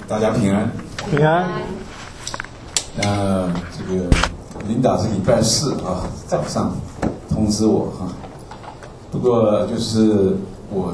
大家平安。 平安。 这个琳达是礼拜四啊早上通知我哈，不过我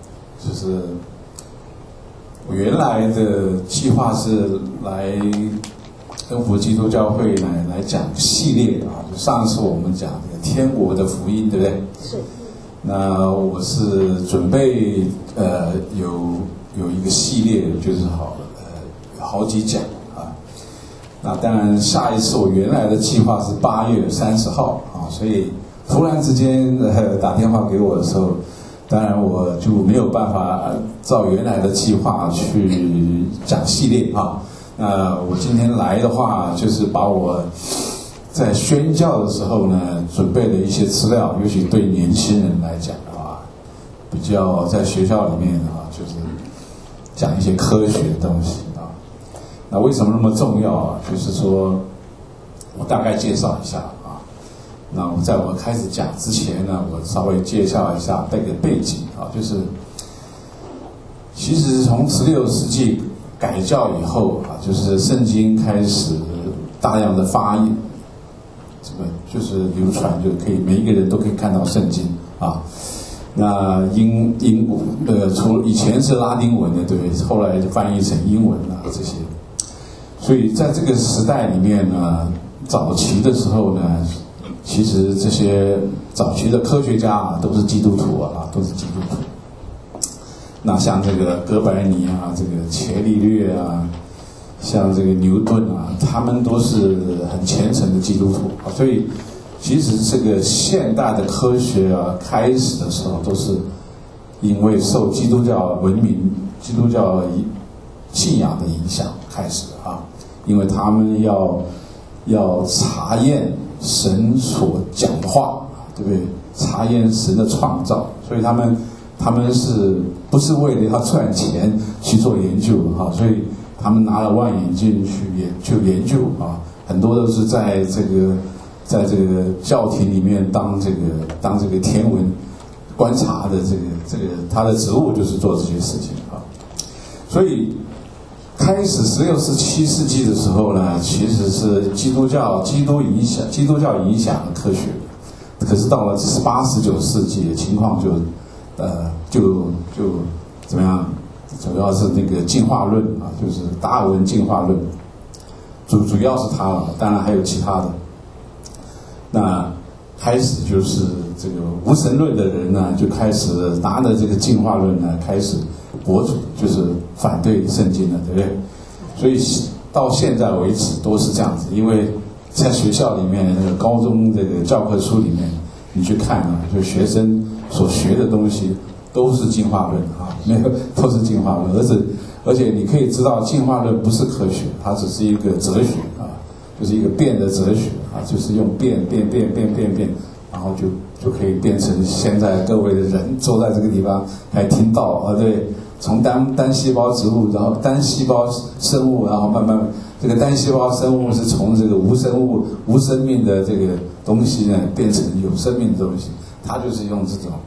原来的计划是来跟福基督教会来讲系列啊，就上次我们讲这个天国的福音，对不对？ 是。 那我是准备有一个系列，就是好几讲啊。那当然下一次我原来的计划是8月30号啊，所以突然之间打电话给我的时候，当然我就没有办法照原来的计划去讲系列啊。那我今天来的话，就是把我在宣教的时候呢，准备了一些资料，尤其对年轻人来讲啊，比较在学校里面啊，就是讲一些科学的东西啊。那为什么那么重要啊？就是说我大概介绍一下啊。那在我开始讲之前呢，我稍微介绍一下这个背景啊，就是其实从16世纪改教以后啊，就是圣经开始大量的发音，这个就是流传，就可以每一个人都可以看到圣经啊。那除了以前是拉丁文的，对不对？后来就翻译成英文了这些。所以在这个时代里面呢，早期的时候呢，其实这些早期的科学家啊，都是基督徒啊，都是基督徒。那像这个哥白尼啊，这个伽利略啊，像这个牛顿啊，他们都是很虔诚的基督徒啊。所以其实这个现代的科学啊，开始的时候都是因为受基督教文明、基督教信仰的影响开始啊。因为他们要查验神所讲的话，对不对？查验神的创造，所以他们是不是为了要赚钱去做研究啊？所以他们拿了望远镜去研究啊，很多都是在这个教廷里面当这个天文观察的这个他的职务就是做这些事情啊。所以开始16、17世纪的时候呢，其实是基督教影响了科学，可是到了18、19世纪，情况就怎么样？主要是那个进化论啊，就是达尔文进化论，主要是他了，当然还有其他的。那开始就是这个无神论的人呢，就开始拿着这个进化论呢，开始博主，就是反对圣经了，对不对？所以到现在为止都是这样子，因为在学校里面，那个高中这个教科书里面，你去看啊，就学生所学的东西都是进化论啊，没有都是进化论，而且你可以知道，进化论不是科学，它只是一个哲学啊，就是一个变的哲学啊，就是用变，然后就可以变成现在各位的人坐在这个地方还听到啊，对，从单细胞植物，然后单细胞生物，然后慢慢这个单细胞生物是从这个无生命的这个东西呢变成有生命的东西，它就是用这种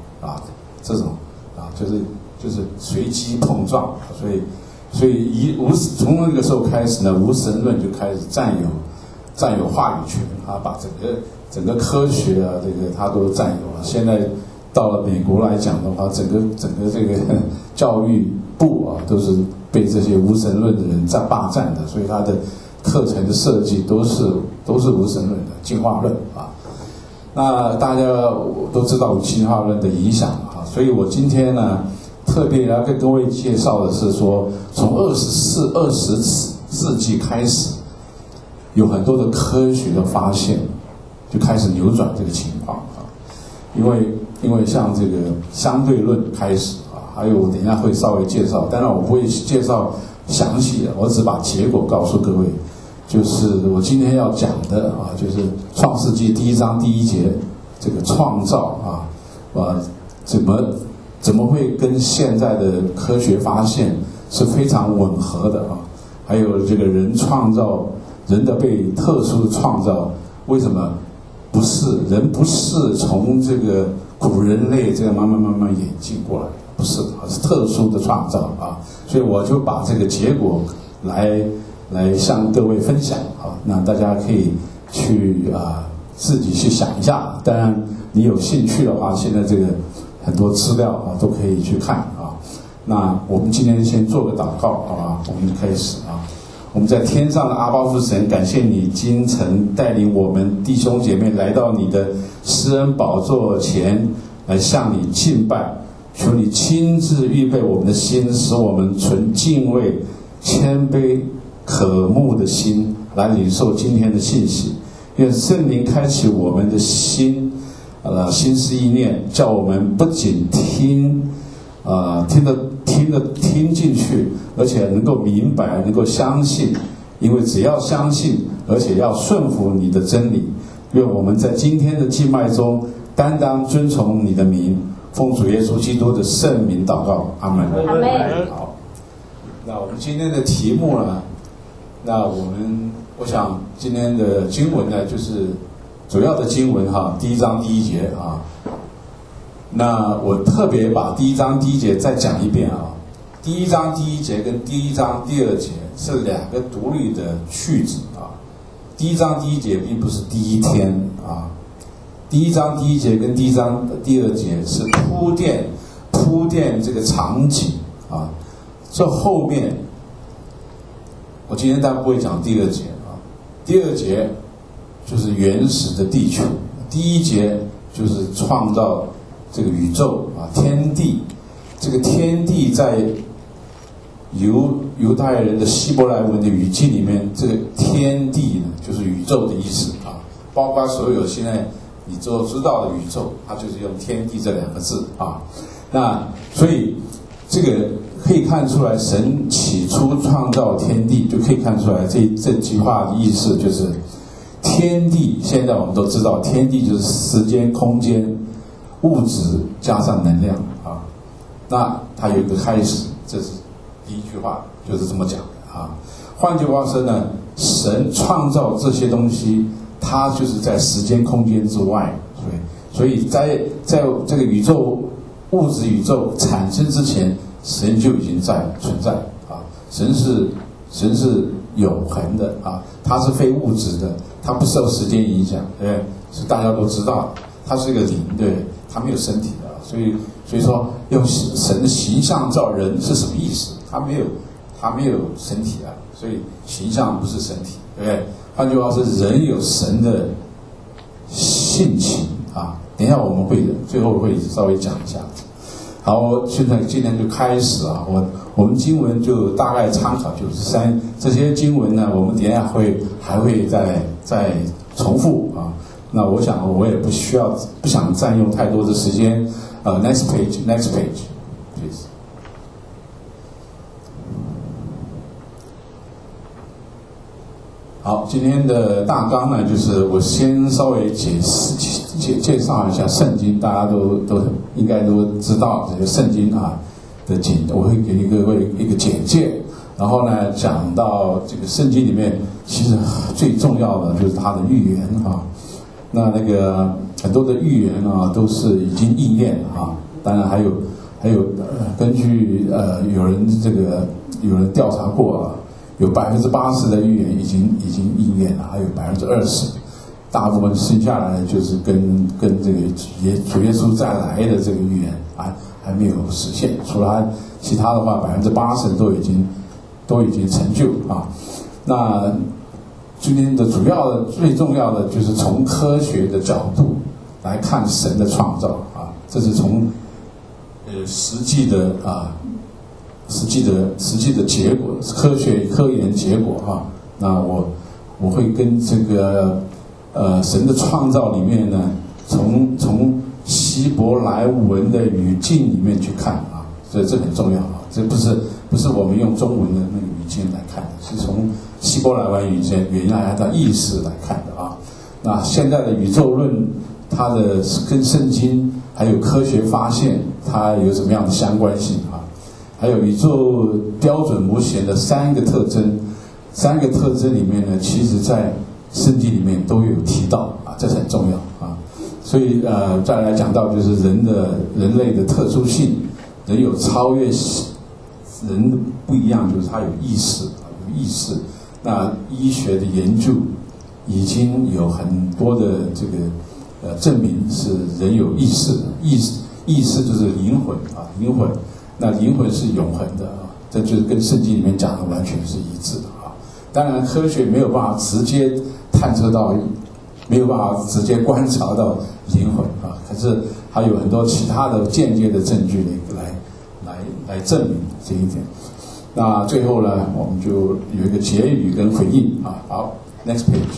就是随机碰撞，所以从那个时候开始呢，无神论就开始占有话语权啊，把整个科学啊，这个他都占有了。现在到了美国来讲的话，整个这个教育部啊，都是被这些无神论的人霸占的，所以他的课程的设计都是无神论的进化论啊。那大家都知道进化论的影响啊，所以我今天呢，特别要跟各位介绍的是说，从20世纪开始，有很多的科学的发现，就开始扭转这个情况啊。因为像这个相对论开始啊，还有我等一下会稍微介绍，当然我不会介绍详细的，我只把结果告诉各位。就是我今天要讲的啊，就是创世纪1章1节这个创造啊，怎么会跟现在的科学发现是非常吻合的啊？还有这个人的被特殊的创造，为什么人不是从这个古人类这样慢慢演进过来，不是，是特殊的创造啊。所以我就把这个结果来向各位分享啊。那大家可以去自己去想一下。当然，你有兴趣的话，现在这个很多资料都可以去看啊。那我们今天先做个祷告，好吧？我们开始啊。我们在天上的阿爸父神，感谢你今晨带领我们弟兄姐妹来到你的施恩宝座前，来向你敬拜。求你亲自预备我们的心，使我们存敬畏、谦卑、渴慕的心来领受今天的信息。愿圣灵开启我们的心，心思意念，叫我们不仅听进去，而且能够明白，能够相信。因为只要相信，而且要顺服你的真理。愿我们在今天的敬拜中，单单遵从你的名，奉主耶稣基督的圣名祷告，阿门。 阿门。 好，那我们今天的题目呢？那我想今天的经文呢，就是主要的经文第1章第1节啊。那我特别把第1章第1节再讲一遍啊。第1章第1节跟第1章第2节是两个独立的句子啊。第1章第1节并不是第一天啊。第1章第1节跟第1章第2节是铺垫这个场景啊。这后面我今天当然不会讲第2节啊。第2节就是原始的地球，第1节就是创造这个宇宙啊，天地。这个天地在犹太人的希伯来文的语境里面，这个天地呢就是宇宙的意思啊，包括所有现在你都知道的宇宙，它就是用天地这2个字啊。那所以这个可以看出来，神起初创造天地，就可以看出来这句话的意思就是天地。现在我们都知道，天地就是时间、空间、物质加上能量啊。那它有一个开始，这是第一句话，就是这么讲的啊。换句话说呢，神创造这些东西，它就是在时间空间之外，所以在这个宇宙物质宇宙产生之前，神就已经存在啊。神是永恒的啊，它是非物质的，它不受时间影响，对不对？是大家都知道，它是一个灵，对，它没有身体的，所以说用神的形象造人是什么意思？它没有身体啊，所以形象不是身体，对不对？换句话说，人有神的性情啊。等一下我们最后会稍微讲一下。好，现在今天就开始啊。我们经文就大概参考93，这些经文呢，我们等一下还会再重复啊。那我想我也不想占用太多的时间。Next page, please. 好，今天的大纲呢，就是我先稍微介绍一下圣经，大家都应该都知道这个圣经啊的我会给一个简介，然后呢讲到这个圣经里面其实最重要的就是它的预言啊。那个很多的预言啊都是已经应验了啊。当然还有根据有人调查过啊，有80%的预言已经应验了，还有20%，大部分剩下来的就是跟这个主耶稣再来的这个预言还没有实现，除了其他的话80%都已经成就啊。那今天的最重要的就是从科学的角度来看神的创造啊，这是从实际的结果，科研结果啊。那我会跟这个神的创造里面呢，从希伯来文的语境里面去看啊，所以这很重要啊。这不是我们用中文的那个语境来看的，是从希伯来文语境原来的意思来看的啊。那现在的宇宙论，它的跟圣经还有科学发现，它有什么样的相关性啊？还有宇宙标准模型的3个特征里面呢，其实在圣经里面都有提到啊，这是很重要啊。所以再来讲到就是人类的特殊性，人有超越人不一样，就是他有意识， 有意识。那医学的研究已经有很多的这个证明是人有意识的，意识就是灵魂啊，灵魂。那灵魂是永恒的啊，这就是跟圣经里面讲的完全是一致的啊。当然，科学没有办法直接探测到，没有办法直接观察到灵魂啊，可是还有很多其他的间接的证据来证明这一点。那最后呢，我们就有一个结语跟回应啊。好 ，next page。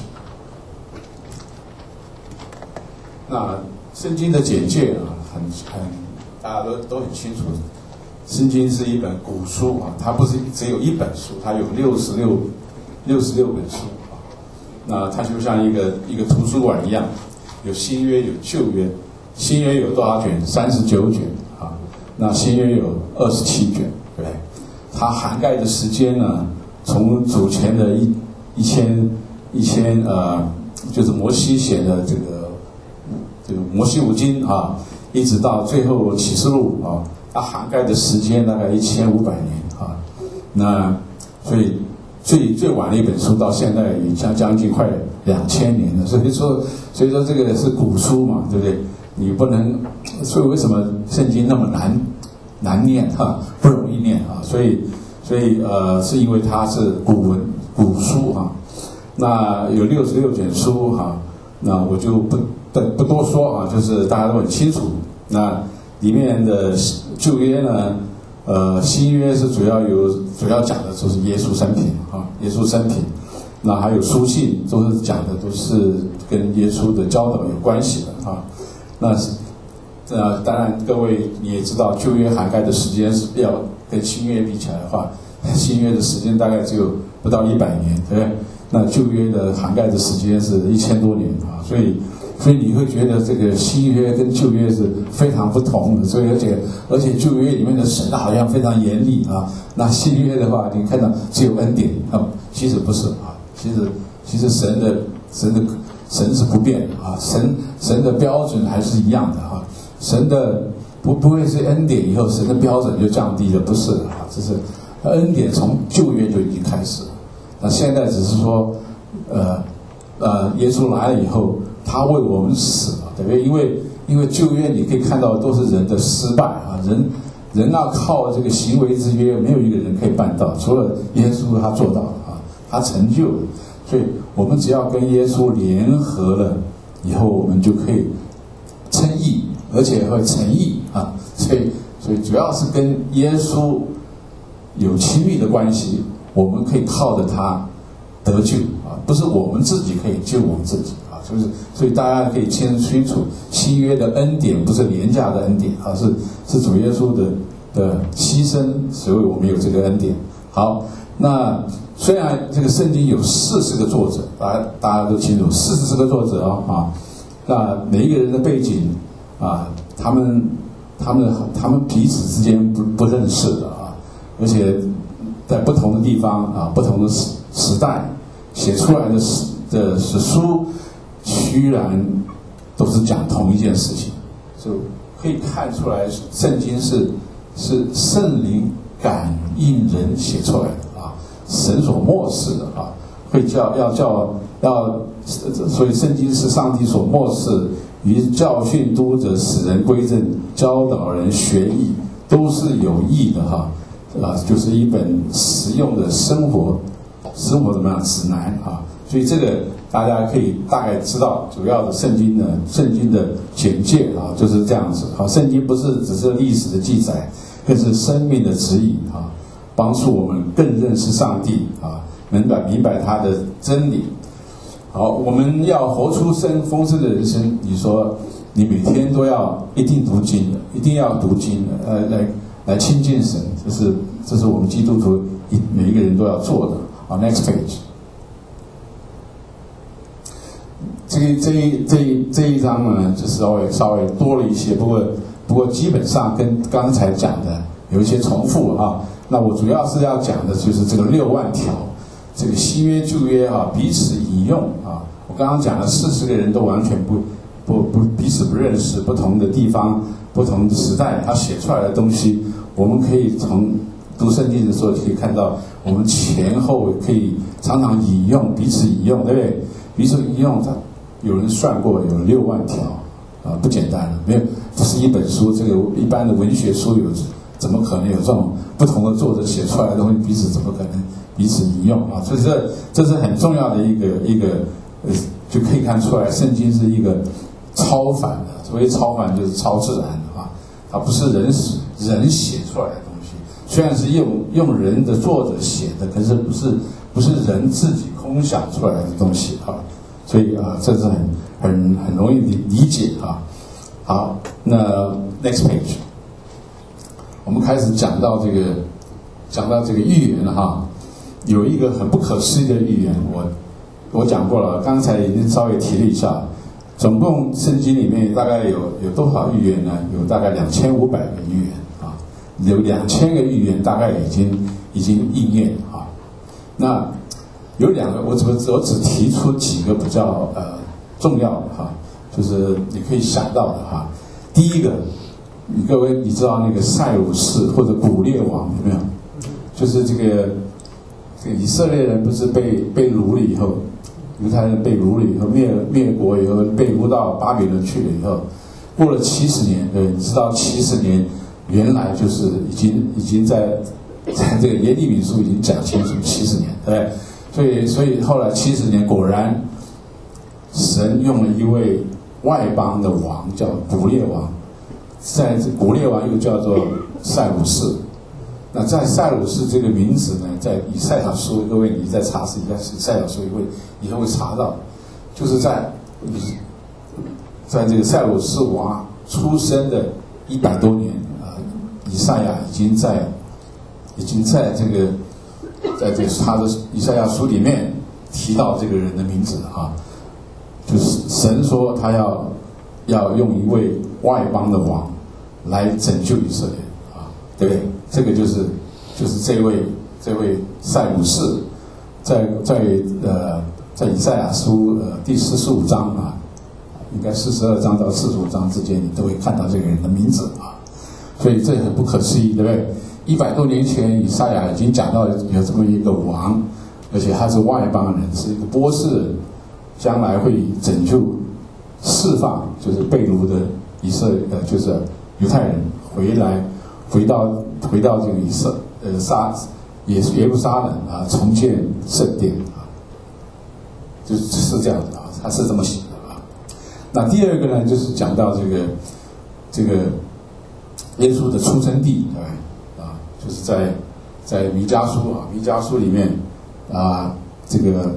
那圣经的简介啊，大家都很清楚。圣经是一本古书啊，它不是只有一本书，它有66本书啊。那它就像一个图书馆一样，有新约有旧约，新约有多少卷？39卷啊。那新约有27卷，对不对？它涵盖的时间呢，从主前的一千就是摩西写的这个摩西五经啊，一直到最后启示录啊。它涵盖的时间大概1500年啊，那所以最晚的一本书到现在也将近快2000年了，所以说这个是古书嘛，对不对？你不能，所以为什么圣经那么难念哈，不容易念啊？所以是因为它是古书哈。那有66卷书哈，那我就不多说啊，就是大家都很清楚。那里面的旧约呢，新约是主要讲的就是耶稣生平啊，耶稣生平。那还有书信，都是讲的都是跟耶稣的教导有关系的啊。那当然各位你也知道，旧约涵盖的时间是要跟新约比起来的话，新约的时间大概只有不到100年，对不对？那旧约的涵盖的时间是1000多年啊，所以你会觉得这个新约跟旧约是非常不同的，所以而且旧约里面的神好像非常严厉啊，那新约的话，你看到只有恩典啊，其实不是啊，其实神是不变啊，神的标准还是一样的啊，神的不会是恩典以后神的标准就降低了，不是啊，这是恩典从旧约就已经开始了，那现在只是说耶稣来了以后。他为我们死了，对不对？因为旧约你可以看到都是人的失败啊，人要靠这个行为之约，没有一个人可以办到，除了耶稣他做到了啊，他成就了。所以我们只要跟耶稣联合了以后，我们就可以称义，而且会成义啊。所以主要是跟耶稣有亲密的关系，我们可以靠着他得救啊，不是我们自己可以救我们自己。所以大家可以清楚，新约的恩典不是廉价的恩典啊，是主耶稣的牺牲，所以我们有这个恩典。好，那虽然这个圣经有40个作者，大家都清楚，40个作者啊，那每一个人的背景啊，他们彼此之间不认识的啊，而且在不同的地方啊，不同的时代写出来的史书。居然都是讲同一件事情，就可以看出来，圣经是圣灵感应人写出来的啊，神所默示的啊，所以圣经是上帝所默示，于教训、督责、使人归正、教导人学义，都是有益的哈，就是一本实用的生活怎么样指南啊，所以这个。大家可以大概知道主要的圣经的简介啊，就是这样子。好，圣经不是只是历史的记载，更是生命的指引啊，帮助我们更认识上帝啊，明白他的真理。好，我们要活出丰盛的人生。你说你每天都要一定读经的，一定要读经的，来亲近神，这是我们基督徒每一个人都要做的。好 ，next page。这一章呢，就稍微多了一些，不过基本上跟刚才讲的有一些重复啊。那我主要是要讲的就是这个6万条，这个新约旧约啊彼此引用啊。我刚刚讲了40个人都完全不彼此不认识，不同的地方、不同的时代，他写出来的东西，我们可以从读圣经的时候，可以看到我们前后可以常常引用，彼此引用，对不对？彼此引用，有人算过有6万条啊，不简单了。没有，这是一本书，这个一般的文学书怎么可能有这种不同的作者写出来的东西，彼此怎么可能彼此引用啊？所以这是很重要的一个就可以看出来，圣经是一个超凡的。所谓超凡就是超自然的啊，它不是人写出来的东西。虽然是用人的作者写的，可是不是人自己空想出来的东西啊。所以啊，这是很容易理解啊。好，那 next page， 我们开始讲到这个预言了哈。有一个很不可思议的预言，我讲过了，刚才已经稍微提了一下。总共圣经里面大概有多少预言呢？有大概2500个预言啊，有2000个预言大概已经应验啊。那有2个，我只提出几个比较重要的哈，就是你可以想到的哈。第一个，各位你知道那个塞鲁士或者古列王有没有？就是这个以色列人不是被掳了以后。犹太人被掳了以后，灭国以后，被掳到巴比伦去了以后，过了70年，对，你知道70年原来就是已经在这个耶利米书已经讲清楚70年，对不对？所以后来70年，果然神用了一位外邦的王叫古列王，在古列王又叫做塞鲁士。那在塞鲁士这个名字呢，在以赛亚书，各位你再查一下以赛亚书，以后会查到，就是在这个塞鲁士王出生的100多年啊，以赛亚已经在他的以赛亚书里面提到这个人的名字啊，就是神说他要用一位外邦的王来拯救以色列。对不对？这个就是这位塞鲁士，在以赛亚书第45章啊，应该42章到45章之间，你都会看到这个人的名字啊。所以这很不可思议，对不对？100多年前，以赛亚已经讲到有这么一个王，而且他是外邦人，是一个波斯人，将来会拯救、释放，就是被掳的就是犹太人回到这个耶路撒冷啊，重建圣殿啊，就是这样的啊，他是这么写的啊。那第二个呢，就是讲到这个耶稣的出生地，对啊，就是在弥迦书啊，弥迦书里面啊，这个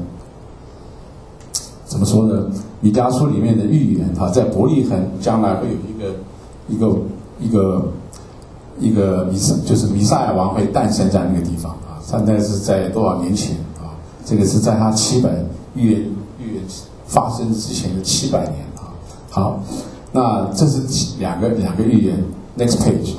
怎么说呢？弥迦书里面的预言啊，在伯利恒将来会有一个就是弥赛亚王会诞生在那个地方啊，现在是在多少年前啊？这个是在他预言发生之前的700年啊。好，那这是两个预言。Next page。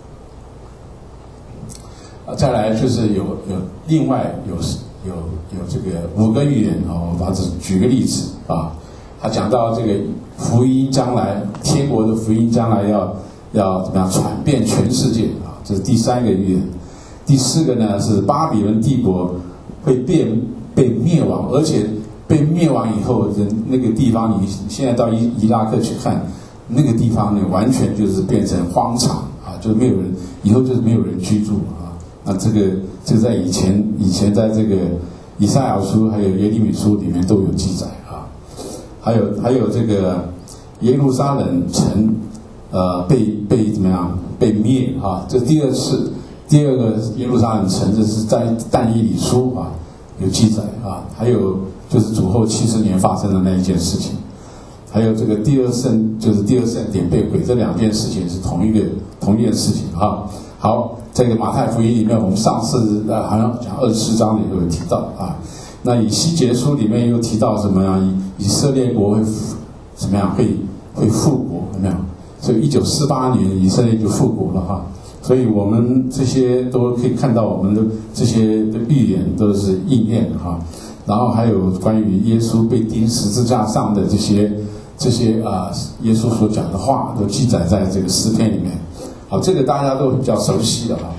再来就是有另外有这个5个预言啊，我把这举个例子啊，他讲到这个福音将来，天国的福音将来要怎么样传遍全世界啊？这是第3个预言。第4个呢是巴比伦帝国会被灭亡，而且被灭亡以后，那个地方你现在到伊拉克去看，那个地方呢完全就是变成荒场啊，就没有人，以后就是没有人居住啊。那这个在以前在这个以赛亚书还有耶利米书里面都有记载啊。还有这个耶路撒冷城。被怎么样被灭啊？这第二个耶路撒冷城，这是在但以理书啊有记载啊。还有就是主后70年发生的那一件事情，还有这个第二圣典被毁，这2件事情是同一件事情啊。好，这个马太福音里面，我们上次好像讲24章里头有提到啊。那以西结书里面又提到什么样？以色列国会怎么样？会复国，有没有？所以1948年以色列就复国了哈，所以我们这些都可以看到，我们的这些的预言都是应验的哈。然后还有关于耶稣被钉十字架上的这些耶稣所讲的话，都记载在这个诗篇里面。好，这个大家都比较熟悉的哈。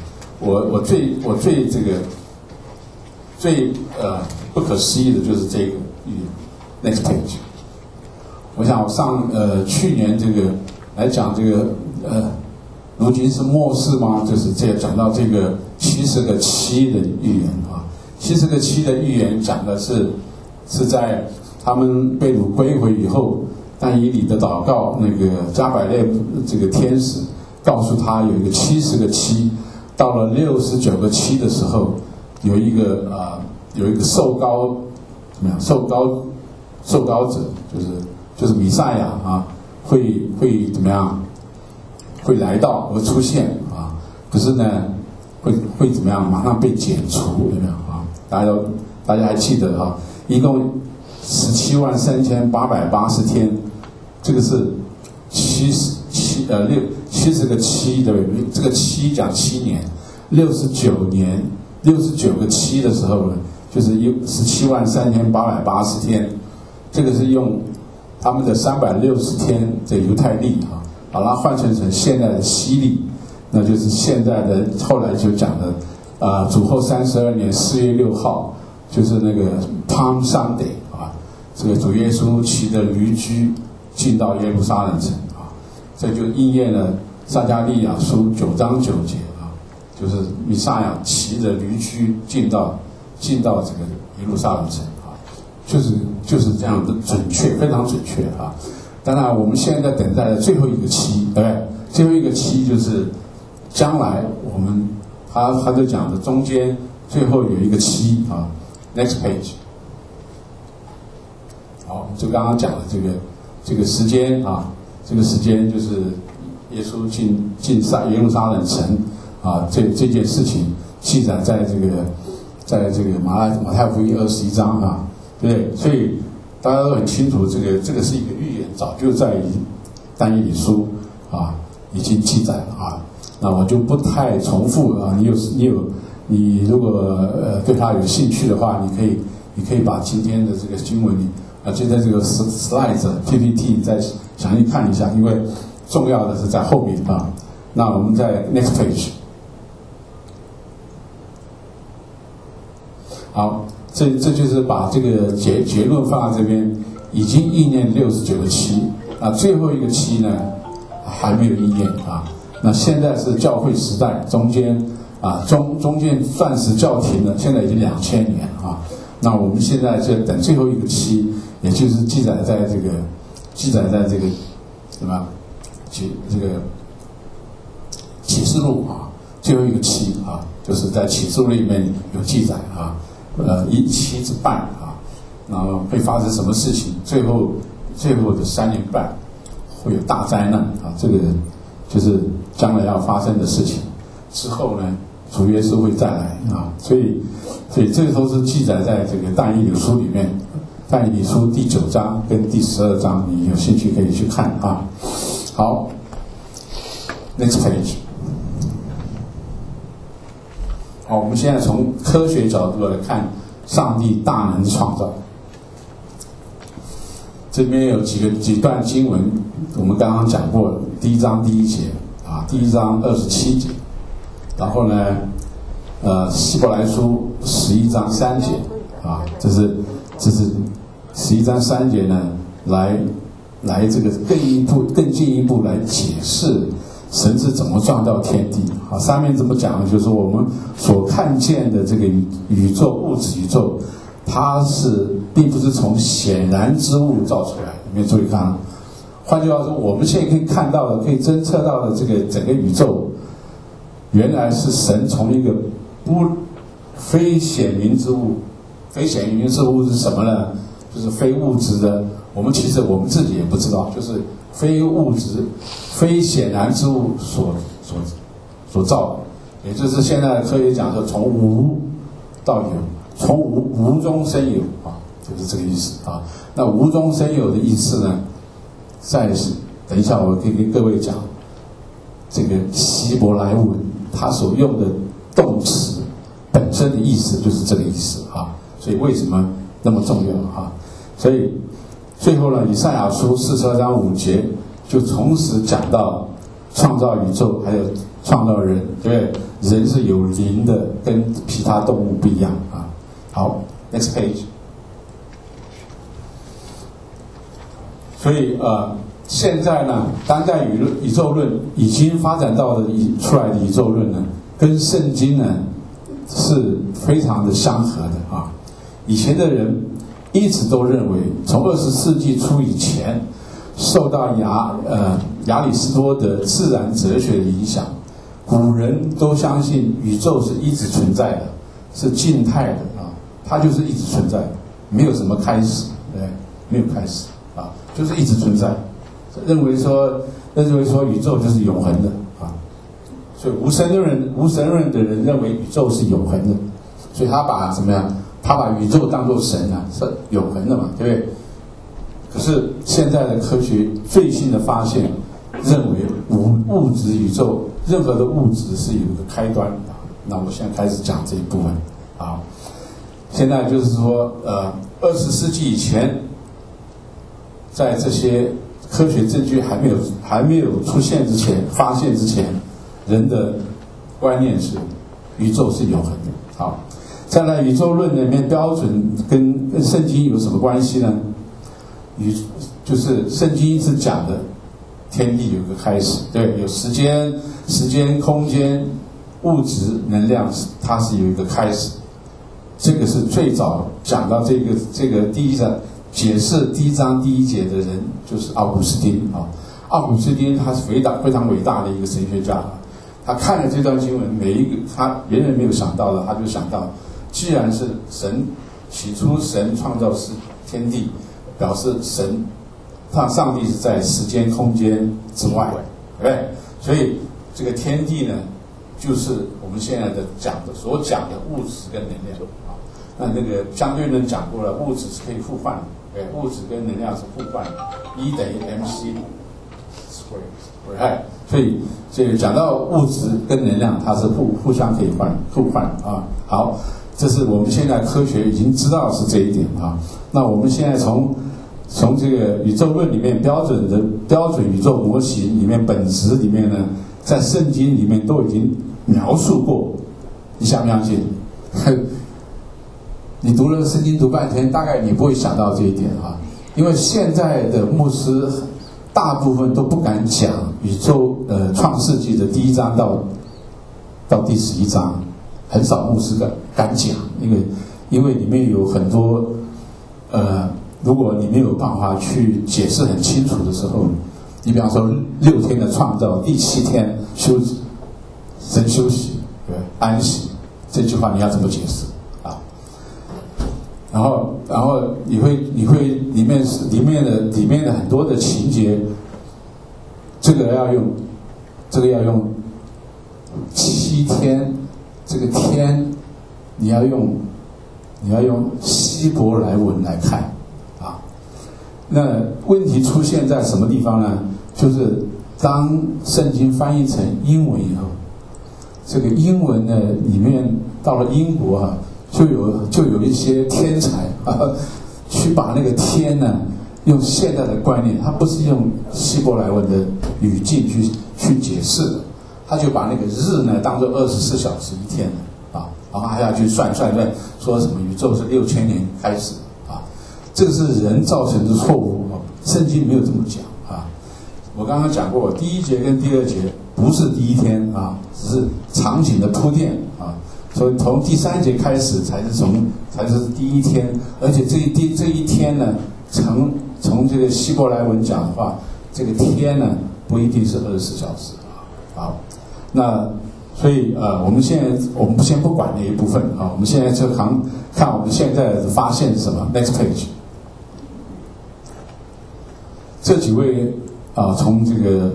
我最这个最不可思议的就是这个预言 next page。我想我去年这个来讲这个如今是末世吗？就是这讲到这个70个7的预言啊，70个7的预言讲的是在他们被掳归回以后，但以理的祷告，那个加百列这个天使告诉他有一个70个7，到了69个7的时候，有一个受膏怎么样？受膏者就是弥赛亚啊，会怎么样？会来到和出现啊，可是呢，会怎么样？马上被剪除，有没有啊？大家还记得啊？一共173880天，这个是70个7，对不对？这个7讲7年，69个7的时候呢，就是173880天，这个是用他们的360天的犹太历啊。把它换成现在的西历，那就是现在的后来就讲的主后32年4月6号，就是那个 Palm Sunday 啊，这个主耶稣骑着驴驹进到耶路撒冷城啊，这就应验了撒迦利亚书9章9节啊，就是弥赛亚骑着驴驹进到这个耶路撒冷城啊，就是这样的准确，非常准确啊。当然，我们现在等待的最后一个7，对不对？最后一个7就是将来我们他就讲的中间最后有一个7啊 ，next page。好，就刚刚讲的这个时间啊，这个时间就是耶稣进耶路撒冷城啊，这件事情记载在这个马太福音21章啊，对不对？所以大家都很清楚，这个是一个预言，早就在但以理书啊已经记载了啊。那我就不太重复啊。你如果对它有兴趣的话，你可以把今天的这个经文就在这个 slides PPT 再详细看一下，因为重要的是在后面啊。那我们在 next page。好。这就是把这个结论放在这边，已经应验69个7，那最后一个7呢还没有应验啊。那现在是教会时代中间啊，中间暂时叫停了，现在已经2000年啊。那我们现在就等最后一个7，也就是记载在这个什么这个启示录啊，最后一个7啊，就是在启示录里面有记载啊。7之半啊，然后会发生什么事情？最后的3年半会有大灾难啊，这个就是将来要发生的事情。之后呢，主耶稣会再来啊，所以这个都是记载在这个但以理书里面，但以理书第9章跟第12章，你有兴趣可以去看啊。好 ，next page。好，我们现在从科学角度来看上帝大能的创造。这边有几段经文，我们刚刚讲过了。第1章第1节啊，第1章27节，然后呢，希伯来书11章3节啊，这是11章3节呢，来这个更进一步来解释神是怎么创造天地啊？上面怎么讲呢？就是我们所看见的这个宇宙物质宇宙，它并不是从显然之物造出来的。你们注意看，换句话说，我们现在可以看到的、可以侦测到的这个整个宇宙，原来是神从一个非显明之物。非显明之物是什么呢？就是非物质的。我们自己也不知道，就是非物质、非显然之物所造的，也就是现在的科学讲说从无到有，从无中生有啊，就是这个意思啊。那无中生有的意思呢，等一下我可以跟各位讲，这个希伯来文它所用的动词本身的意思就是这个意思啊。所以为什么那么重要啊？所以最后呢，以赛亚书42章5节就同时讲到创造宇宙，还有创造人，对不对？人是有灵的，跟其他动物不一样啊。好 ，next page。所以现在呢，当代宇宙论已经发展到的出来的宇宙论呢，跟圣经呢是非常的相合的啊。以前的人一直都认为，从20世纪初以前，受到亚里士多德自然哲学的影响，古人都相信宇宙是一直存在的，是静态的啊，它就是一直存在，没有什么开始，对，没有开始啊，就是一直存在。认为说宇宙就是永恒的啊，所以无神论的人认为宇宙是永恒的，所以他把怎么样？他把宇宙当作神啊，是永恒的嘛，对不对？可是现在的科学最新的发现，认为物质宇宙任何的物质是有一个开端啊。那我现在开始讲这一部分啊。现在就是说，20世纪以前，在这些科学证据还没有出现之前，发现之前，人的观念是宇宙是永恒的。好，再来宇宙论里面标准跟圣经有什么关系呢？就是圣经是讲的天地有个开始，对，有时间、空间、物质、能量，它是有一个开始。这个是最早讲到这个第一章解释第一章第一节的人，就是奥古斯丁啊。奥古斯丁他是非常伟大的一个神学家，他看了这段经文，每一个他别人没有想到的，他就想到，既然是神起初神创造天地，表示上帝是在时间空间之外，对不对？所以这个天地呢，就是我们现在所讲的物质跟能量啊。那个相对论讲过了，物质是可以互换的，对，物质跟能量是互换的，E等于 mc square，所以讲到物质跟能量，它是互相可以互换啊。好，这是我们现在科学已经知道是这一点啊。那我们现在从这个宇宙论里面标准宇宙模型里面本质里面呢，在圣经里面都已经描述过，你相不相信？你读了圣经读半天，大概你不会想到这一点啊，因为现在的牧师大部分都不敢讲宇宙创世纪的第一章到第11章，很少牧师敢讲，因为里面有很多如果你没有办法去解释很清楚的时候，你比方说6天的创造，第7天神休息，对，安息，这句话你要怎么解释啊？然后你会里面的很多的情节，这个要用7天，这个天你要用希伯来文来看啊。那问题出现在什么地方呢？就是当圣经翻译成英文以后，这个英文呢里面到了英国啊，就有一些天才去把那个天呢用现代的观念，他不是用希伯来文的语境去解释的，他就把那个日呢当作24小时一天啊，然后还要去算，说什么宇宙是6000年开始啊，这个是人造成的错误啊，圣经没有这么讲啊。我刚刚讲过，第1节跟第2节不是第一天啊，只是场景的铺垫啊，所以从第3节开始才是第一天，而且这一天呢，从这个希伯来文讲的话，这个天呢不一定是24小时啊。好，那所以我们先不管那一部分啊，我们现在就看我们现在的发现是什么。Next page， 这几位从这个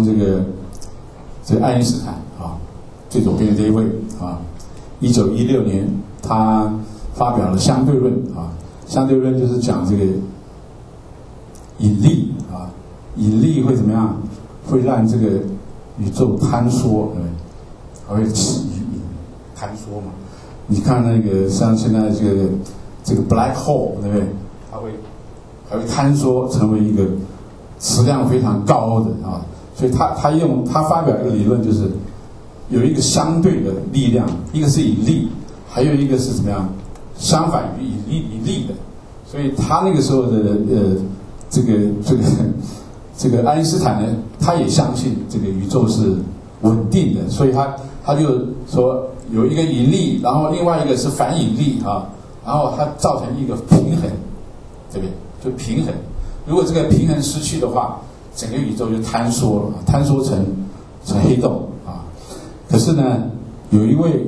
爱因斯坦啊，最左边这一位啊，1916年他发表了相对论啊，相对论就是讲这个引力啊，引力会怎么样？会让这个宇宙坍缩，对不对？还会坍缩嘛？你看那个像现在这个 black hole， 对不对？还会坍缩成为一个质量非常高的啊，所以他发表一个理论，就是有一个相对的力量，一个是引力，还有一个是怎么样？相反于引力的。所以他那个时候的这个爱因斯坦呢，他也相信这个宇宙是稳定的，所以他就说有一个引力，然后另外一个是反引力啊，然后它造成一个平衡，对不对？就平衡。如果这个平衡失去的话，整个宇宙就坍缩了，坍缩成黑洞啊。可是呢，有一位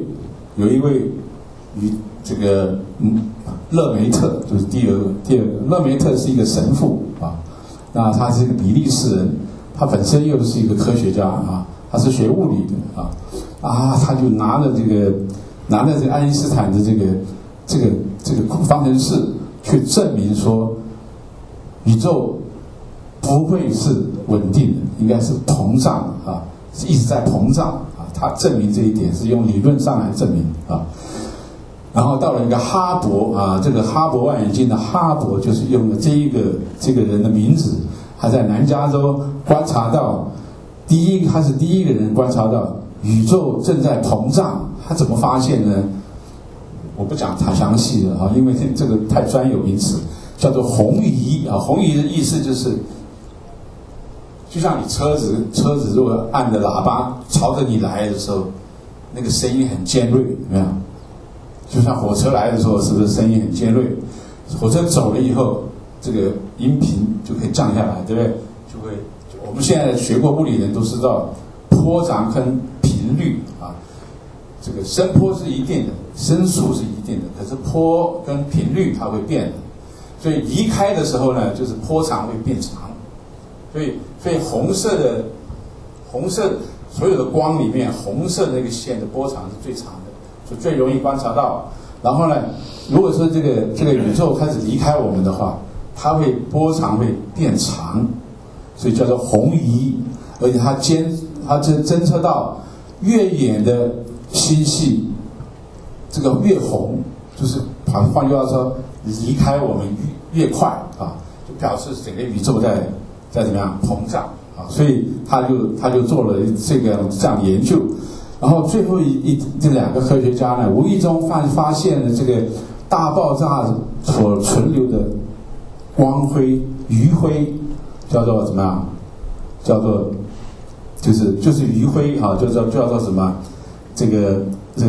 这个勒梅特，就是第二个勒梅特是一个神父啊，那他是一个比利时人，他本身又是一个科学家啊，他是学物理的啊，他就拿着这个爱因斯坦的这个方程式去证明说，宇宙不会是稳定的，应该是膨胀啊，是一直在膨胀啊。他证明这一点是用理论上来证明啊。然后到了一个哈勃啊，这个哈勃望远镜的哈勃就是用了这个人的名字，他在南加州观察到他是第一个人观察到宇宙正在膨胀。他怎么发现呢？我不讲太详细了啊，因为这个太专有名词，叫做红移啊。红移的意思就是，就像你车子如果按着喇叭朝着你来的时候，那个声音很尖锐，有没有？就像火车来的时候，是不是声音很尖锐？火车走了以后，这个音频就可以降下来，对不对？我们现在学过物理的人都知道，波长跟频率啊，这个声波是一定的，声速是一定的，可是波跟频率它会变的。所以离开的时候呢，就是波长会变长。所以红色所有的光里面，红色的那个线的波长是最长的。就最容易观察到。然后呢，如果说这个宇宙开始离开我们的话，它波长会变长，所以叫做红移。而且它侦测到越远的星系，这个越红，就是换句话说，离开我们越快啊，就表示整个宇宙在怎么样膨胀啊。所以他就做了这样的研究。然后最后这两个科学家呢，无意中发现了这个大爆炸所存留的光辉余晖，叫做怎么样？叫做就是余晖啊，叫做什么？这个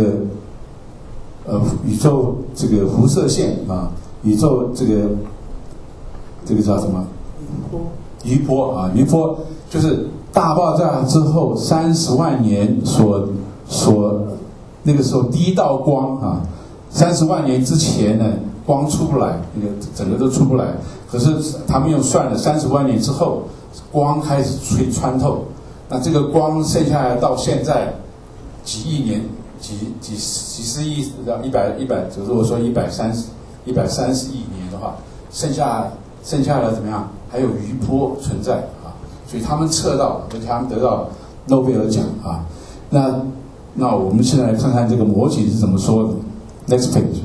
宇宙这个辐射线啊，宇宙这个叫什么？余波啊，余波就是大爆炸之后30万年所那个时候第一道光啊，30万年之前呢，光出不来，那个整个都出不来。可是他们又算了30万年之后，光开始穿透。那这个光剩下来到现在几亿年，几十亿到100，如果说130亿年的话，剩下了怎么样？还有余波存在啊，所以他们测到，而且他们得到诺贝尔奖啊。那我们现在来看看这个模型是怎么说的。Next page。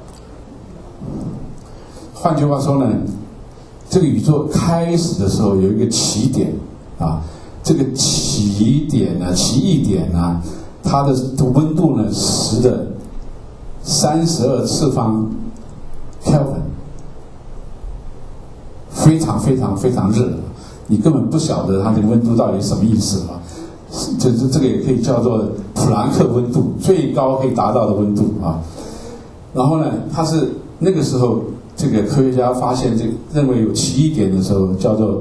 换句话说呢，这个宇宙开始的时候有一个起点啊，这个起异点呢，它的温度呢10的32次方 Kelvin， 非常非常非常热，你根本不晓得它的温度到底什么意思啊。这个也可以叫做普朗克温度，最高可以达到的温度啊。然后呢，它是那个时候这个科学家发现认为有奇异点的时候，叫做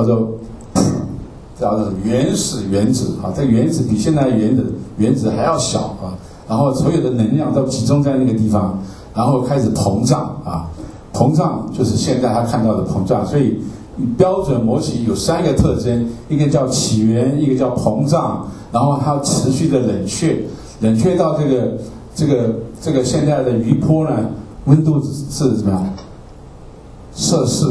原始原子啊。这个原子比现在原子还要小啊。然后所有的能量都集中在那个地方，然后开始膨胀啊。膨胀就是现在他看到的膨胀，所以标准模型有3个特征，一个叫起源，一个叫膨胀，然后它持续的冷却到这个现在的余波呢，温度是怎么样？摄氏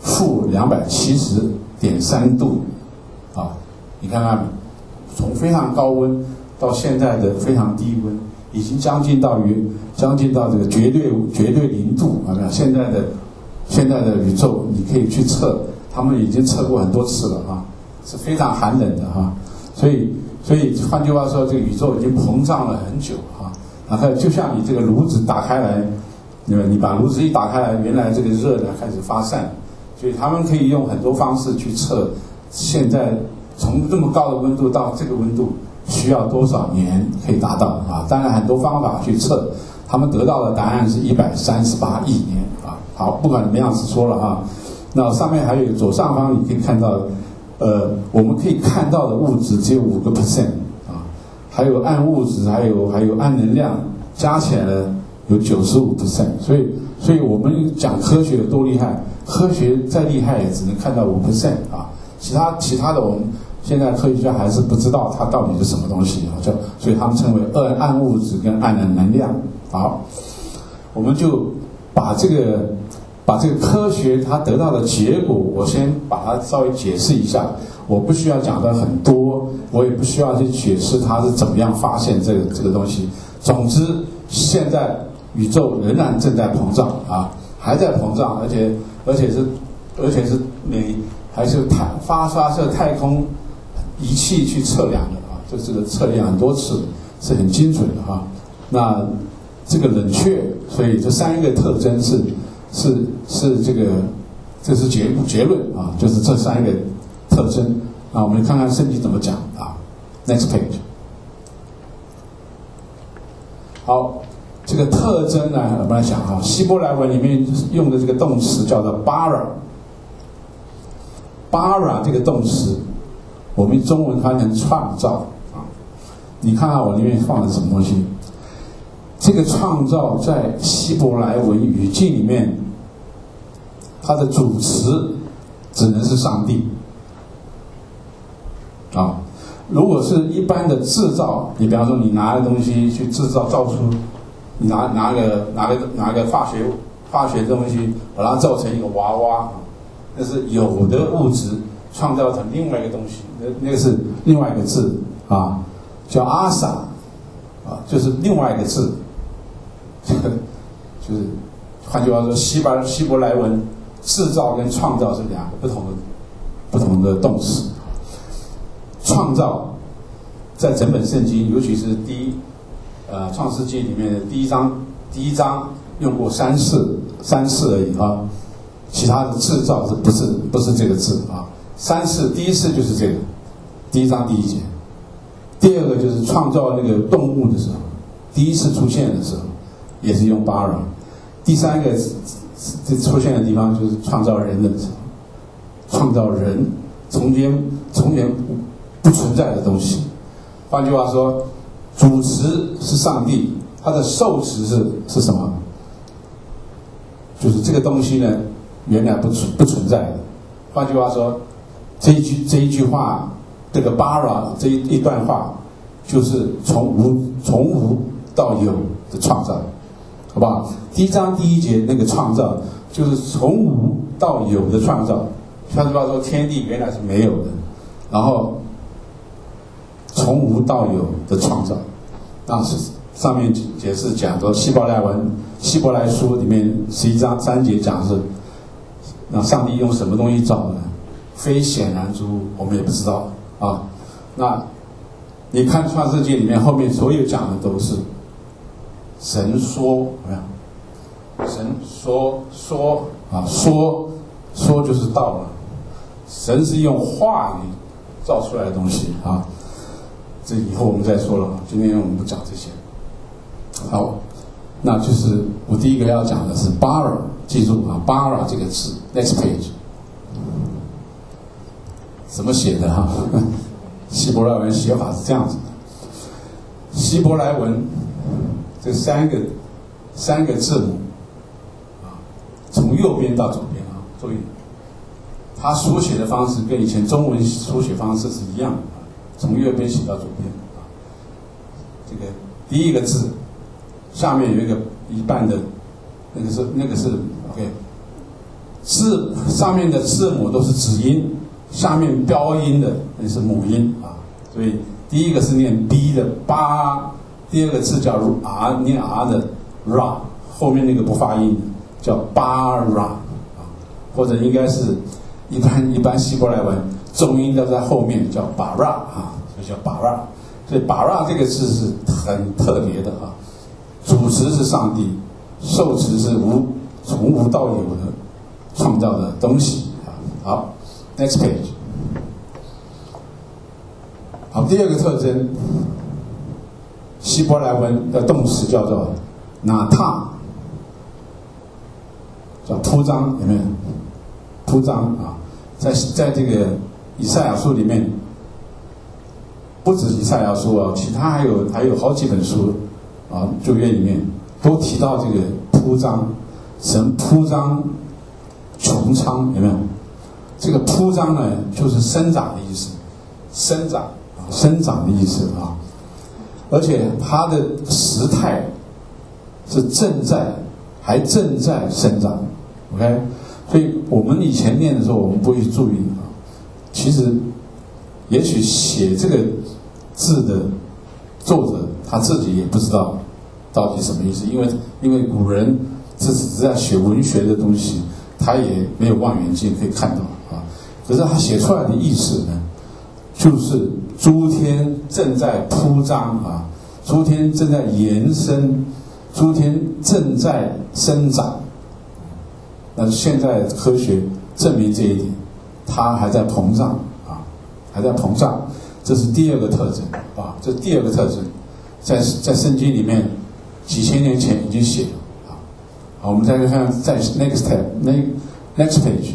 -270.3度啊！你看看，从非常高温到现在的非常低温，已经将近到这个绝对0度啊！现在的宇宙你可以去测，他们已经测过很多次了啊，是非常寒冷的哈。所所以换句话说，这个宇宙已经膨胀了很久啊。然后就像你这个炉子打开来，对吧？你把炉子一打开来，原来这个热呢开始发散，所以他们可以用很多方式去测，现在从这么高的温度到这个温度需要多少年可以达到啊？当然很多方法去测，他们得到的答案是138亿年啊。好，不管怎么样子说了啊，那上面还有左上方你可以看到，我们可以看到的物质只有5%啊，还有暗物质，还有暗能量，加起来呢有95%。所以我们讲科学有多厉害，科学再厉害也只能看到5%啊，其他的我们现在科学家还是不知道它到底是什么东西啊，所以他们称为暗物质跟暗的能量。好，我们就把这个科学它得到的结果，我先把它稍微解释一下。我不需要讲的很多，我也不需要去解释它是怎么样发现这个东西。总之，现在宇宙仍然正在膨胀啊，还在膨胀，而且是还是发射太空仪器去测量的啊，这个测量很多次是很精准的啊。那这个冷却，所以这3个特征是这个，这是结论啊，就是这3个特征啊。我们看看圣经怎么讲啊。Next page。好，这个特征呢，我们来想啊，希伯来文里面用的这个动词叫做 bara。bara 这个动词，我们中文翻成创造啊。你看看我里面放的什么东西？这个创造在希伯来文语境里面，它的主词只能是上帝啊。如果是一般的制造，你比方说你拿个东西去造出，你拿个化学东西，把它造成一个娃娃，那是有的物质创造成另外一个东西，那个是另外一个字啊，叫阿萨啊，就是另外一个字。就是换句话说，希伯来文制造跟创造是2个不同的动词。创造在整本圣经，尤其是创世纪里面的第一章用过3次而已啊，其他的制造是不是这个字啊？3次，第一次就是这个，第1章第1节，第2个就是创造那个动物的时候，第一次出现的时候。也是用 bara， 第3个出现的地方就是创造人的时候，创造人从前不存在的东西。换句话说，主词是上帝，它的受词是什么？就是这个东西呢，原来不存在的。换句话说，这一句话，这个 bara 这一段话，就是从无到有的创造。好不好？第1章第1节那个创造，就是从无到有的创造。换句话说，天地原来是没有的，然后从无到有的创造。那是上面解释讲说，希伯来书里面11章3节讲是，那上帝用什么东西造的？非显然之物，我们也不知道啊。那你看创世纪里面后面所有讲的都是。神说，神说啊，说就是道了。神是用话语造出来的东西啊，这以后我们再说了。今天我们不讲这些。好，那就是我第一个要讲的是 bara， 记住啊 ，bara 这个字 ，next page， 怎么写的哈？希伯来文写法是这样子的，希伯来文。这三个字母啊，从右边到左边啊，注意，它书写的方式跟以前中文书写方式是一样的，从右边写到左边啊。这个第一个字下面有一半的，那个是 OK， 字上面的字母都是子音，下面标音的那是母音啊，所以第一个是念 B 的巴。第2个字叫 R， 念 R 的 ra， 后面那个不发音叫 bara 啊，或者应该是一般希伯来文重音都在后面叫 bara 啊，所以叫 bara。 所以 bara 这个字是很特别的啊，主词是上帝，受词是从无到有的创造的东西啊。好 ，next page。好，第二个特征，希伯来文的动词叫做拿塔，叫铺张，有没有？铺张啊，在这个以赛亚书里面，不止以赛亚书啊，其他还有好几本书啊，旧约里面都提到这个铺张，神铺张穹苍，有没有？这个铺张呢，就是生长的意思，生长的意思啊，而且它的时态是还正在生长 ，OK， 所以我们以前念的时候，我们不会去注意啊。其实，也许写这个字的作者他自己也不知道到底什么意思，因为古人只是在写文学的东西，他也没有望远镜可以看到啊。可是他写出来的意思呢，就是诸天正在铺张啊，诸天正在延伸，诸天正在生长。那现在科学证明这一点，它还在膨胀啊，还在膨胀。这是第二个特征啊，这是第二个特征，在圣经里面几千年前已经写了啊。好，我们再看在 next page。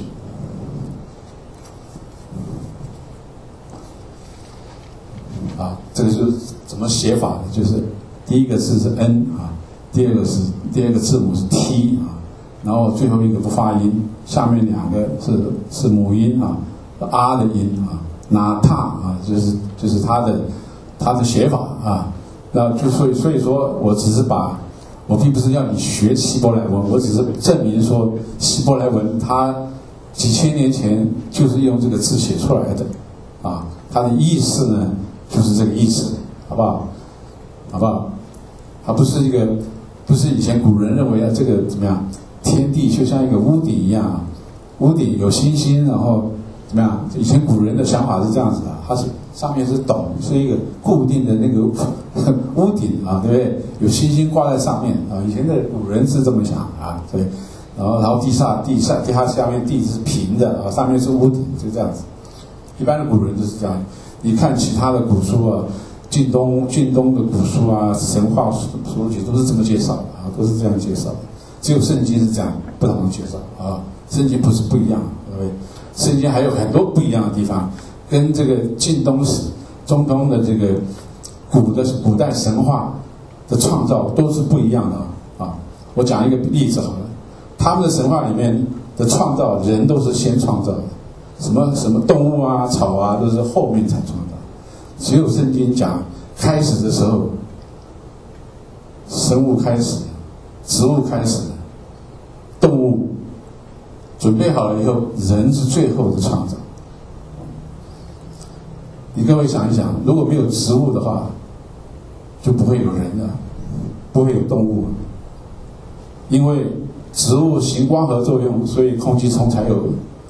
啊，这个就是怎么写法呢？就是第一个字是 n 啊，第二个字母是 t 啊，然后最后一个不发音，下面两个是母音啊 ，r 的音啊，拿塔啊，就是它的写法啊。那就所以说我只是我并不是要你学希伯来文，我只是证明说希伯来文它几千年前就是用这个字写出来的啊，它的意思呢就是这个意思，好不好？好不好？它不是以前古人认为这个怎么样？天地就像一个屋顶一样啊，屋顶有星星，然后怎么样？以前古人的想法是这样子的，它是上面是斗，是一个固定的那个屋顶啊，对不对？有星星挂在上面啊。以前的古人是这么想啊，对。然后地下面地是平的啊，上面是屋顶，就这样子。一般的古人就是这样。你看其他的古书啊，晋东的古书啊，神话书籍都是这么介绍的啊，都是这样介绍的。只有圣经是这样不同的介绍啊，圣经不是不一样，对不对？圣经还有很多不一样的地方，跟这个晋东史、中东的这个古代神话的创造都是不一样的啊。我讲一个例子好了，他们的神话里面的创造，人都是先创造的。什么动物啊、草啊，都是后面才创造。只有圣经讲，开始的时候，生物开始，植物开始，动物准备好了以后，人是最后的创造。你各位想一想，如果没有植物的话，就不会有人了，不会有动物了。因为植物行光合作用，所以空气中才有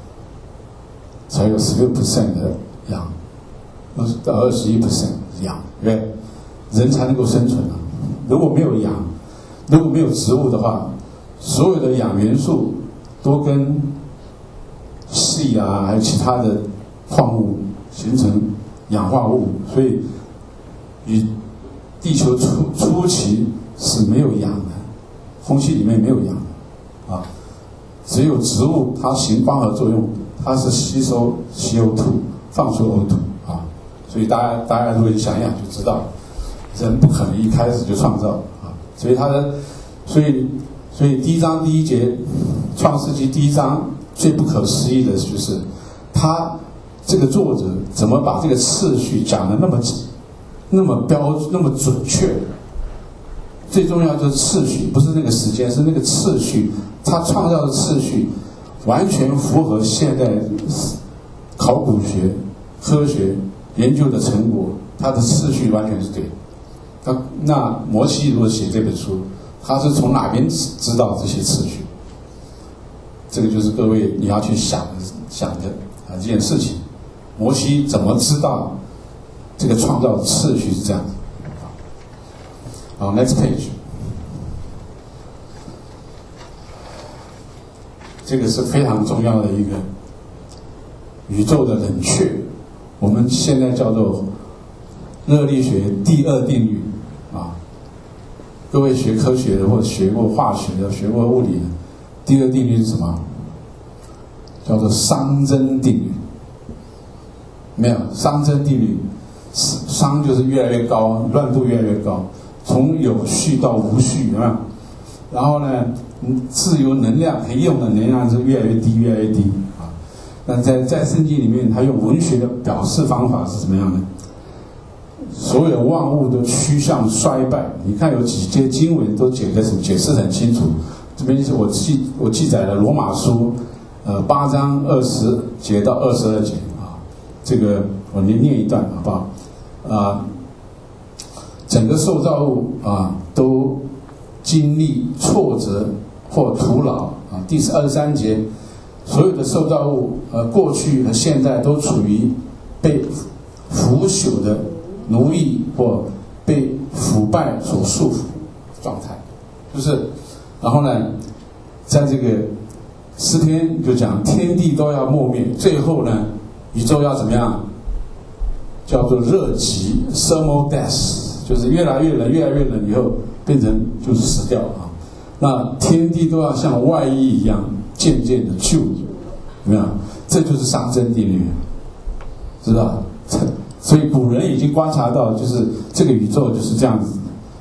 16% 的氧，21% 氧，对不对？人才能够生存啊。如果没有氧，如果没有植物的话，所有的氧元素都跟硒啊，还有其他的矿物形成氧化物，所以与地球初期是没有氧的，空气里面没有氧的啊，只有植物它行光合作用。它是吸收 CO2 放出 O2 啊，所以大家如果想一想就知道，人不可能一开始就创造啊，所以第一章第一节创世纪第一章最不可思议的就是他这个作者怎么把这个次序讲得那么准确。最重要就是次序，不是那个时间，是那个次序，他创造的次序完全符合现代考古学、科学研究的成果，它的次序完全是对的。那摩西如果写这本书，他是从哪边知道这些次序？这个就是各位你要去想的一件事情。摩西怎么知道这个创造次序是这样子。好 ，next page。这个是非常重要的一个宇宙的冷却，我们现在叫做热力学第二定律啊。各位学科学的或者学过化学的、学过物理的，第二定律是什么？叫做熵增定律。没有熵增定律，熵就是越来越高，乱度越来越高，从有序到无序，有没有？然后呢，自由能量可以用的能量是越来越低，越来越低啊。那在圣经里面，它用文学的表示方法是怎么样呢？所有的万物都趋向衰败。你看有几节经文都解释很清楚。这边是我记载了罗马书8章20节到22节啊。这个我念一段好不好？整个受造物都经历挫折或徒劳啊。第23节，所有的受造物过去和现在都处于被腐朽的奴役或被腐败所束缚状态，就是，然后呢，在这个诗篇就讲天地都要没灭，最后呢，宇宙要怎么样？叫做热极 thermal death， 就是越来越冷，越来越冷以后变成就是死掉啊。那天地都要像外衣一样渐渐的旧，有没有？这就是熵增定律，知道？所以古人已经观察到，就是这个宇宙就是这样子，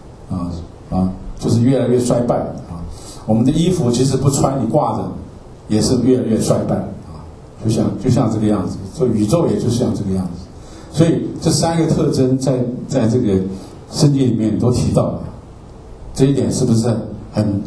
就是越来越衰败啊。我们的衣服其实不穿，你挂着也是越来越衰败啊，就像这个样子。所以宇宙也就像这个样子。所以这3个特征在这个圣经里面都提到了，这一点是不是很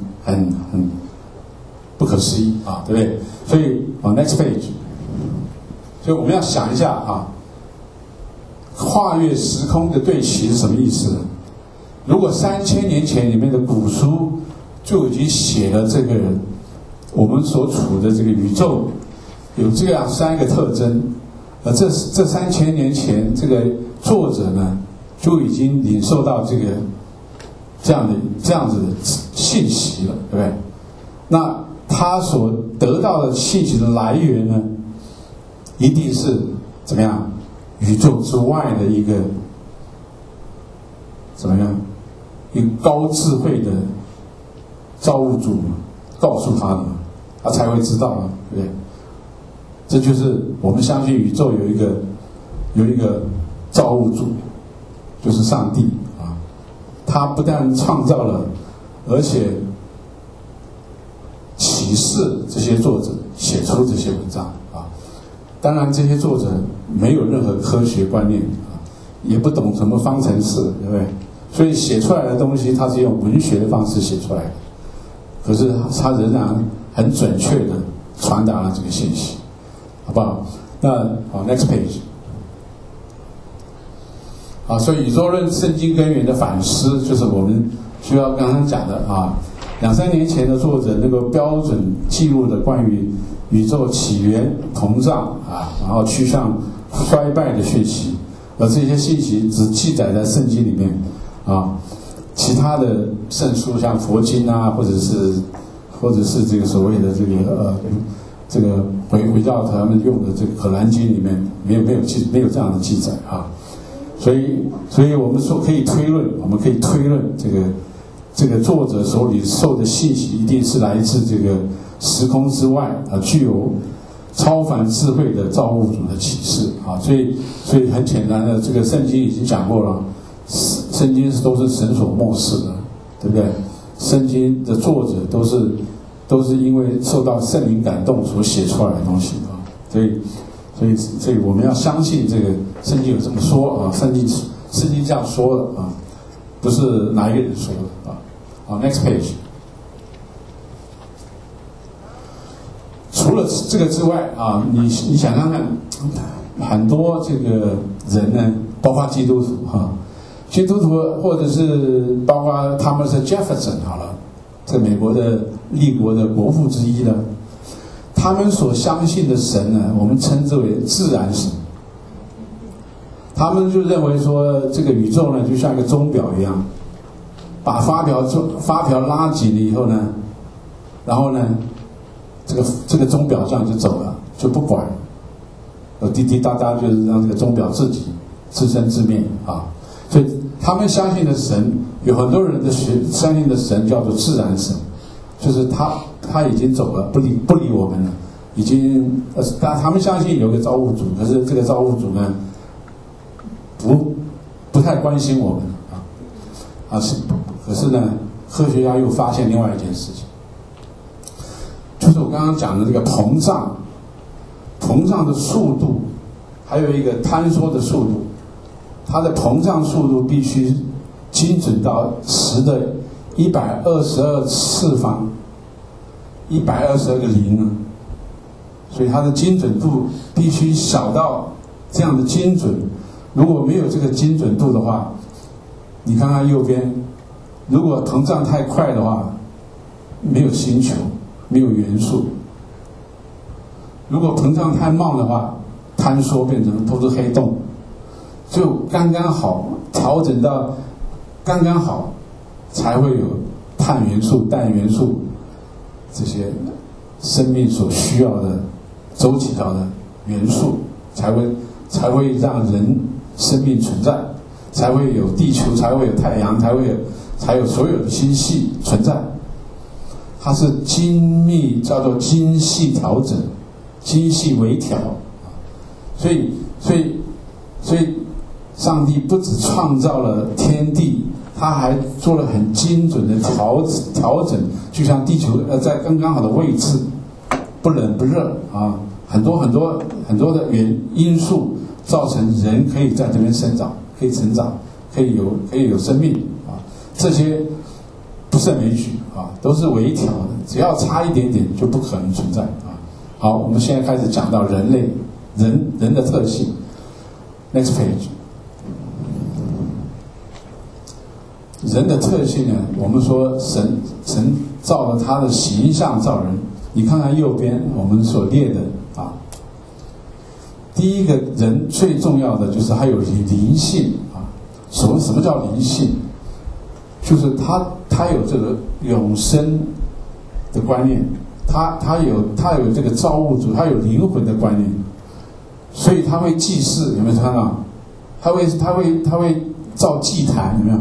不可思议啊？对不对？所以next page， 所以我们要想一下啊。跨越时空的对齐是什么意思？如果3000年前里面的古书就已经写了这个我们所处的这个宇宙有这样3个特征，这3000年前这个作者呢就已经领受到这样子的信息了，对不对？那他所得到的信息的来源呢，一定是怎么样？宇宙之外的一个怎么样？一个高智慧的造物主告诉他的，他才会知道嘛，对不对？这就是我们相信宇宙有一个造物主，就是上帝啊。他不但创造了，而且启示这些作者写出这些文章啊。当然，这些作者没有任何科学观念啊，也不懂什么方程式，对不对？所以写出来的东西，它是用文学的方式写出来的，可是它仍然很准确的传达了这个信息，好不好？那好 ，next page。啊，所以宇宙论圣经根源的反思，就是我们需要刚刚讲的啊，2-3年前的作者那个标准记录的关于宇宙起源、膨胀啊，然后趋向衰败的讯息，而这些信息只记载在圣经里面啊，其他的圣书像佛经啊，或者是这个所谓的这个回教他们用的这个可兰经里面没有这样的记载啊，所以我们可以推论这个作者手里受的信息一定是来自这个时空之外啊，具有超凡智慧的造物主的启示啊，所以很简单的，这个圣经已经讲过了，圣经都是神所默示的，对不对？圣经的作者都是因为受到圣灵感动所写出来的东西啊，所以我们要相信这个圣经有这么说啊，圣经这样说的啊，不是哪一个人说的啊。好 ，next page。除了这个之外啊，你想想看，很多这个人呢，包括基督徒哈，基督徒或者是包括他们是 Jefferson 好了，这美国的立国的国父之一呢，他们所相信的神呢，我们称之为自然神。 他们就认为说这个宇宙呢就像一个钟表一样，把发条拉紧了以后呢，然后呢这个钟表这样就走了，就不管，滴滴答答，就是让这个钟表自己自生自灭啊。所以他们相信的神，有很多人的相信的神叫做自然神，就是他已经走了，不理我们了，已经但他们相信有个造物主，可是这个造物主呢不太关心我们可是呢，科学家又发现另外一件事情，就是我刚刚讲的这个膨胀的速度，还有一个坍缩的速度，它的膨胀速度必须精准到10的122次方，122个零啊，所以它的精准度必须小到这样的精准。如果没有这个精准度的话，你看看右边，如果膨胀太快的话，没有星球，没有元素；如果膨胀太慢的话，坍缩变成都是黑洞，就刚刚好调整到刚刚好，才会有碳元素、氮元素这些生命所需要的周期条的元素，才会让人生命存在，才会有地球，才会有太阳，才有所有的星系存在。它是叫做精细调整，精细微调。所以上帝不只创造了天地，他还做了很精准的调整，就像地球在刚刚好的位置，不冷不热啊，很多的因素造成人可以在这边生长，可以成长，可以有生命啊，这些不胜枚举啊，都是微调的，只要差一点点就不可能存在啊。好，我们现在开始讲到人的特性。Next page。人的特性呢，我们说神造了他的形象造人，你看看右边我们所列的啊。第一个人最重要的就是他有灵性啊。什么叫灵性？就是他有这个永生的观念，他有这个造物主，他有灵魂的观念，所以他会祭祀，有没有看到？他会造祭坛，有没有？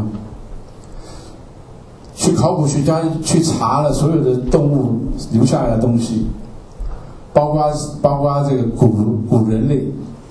去考古学家去查了所有的动物留下来的东西，包括这个古人类，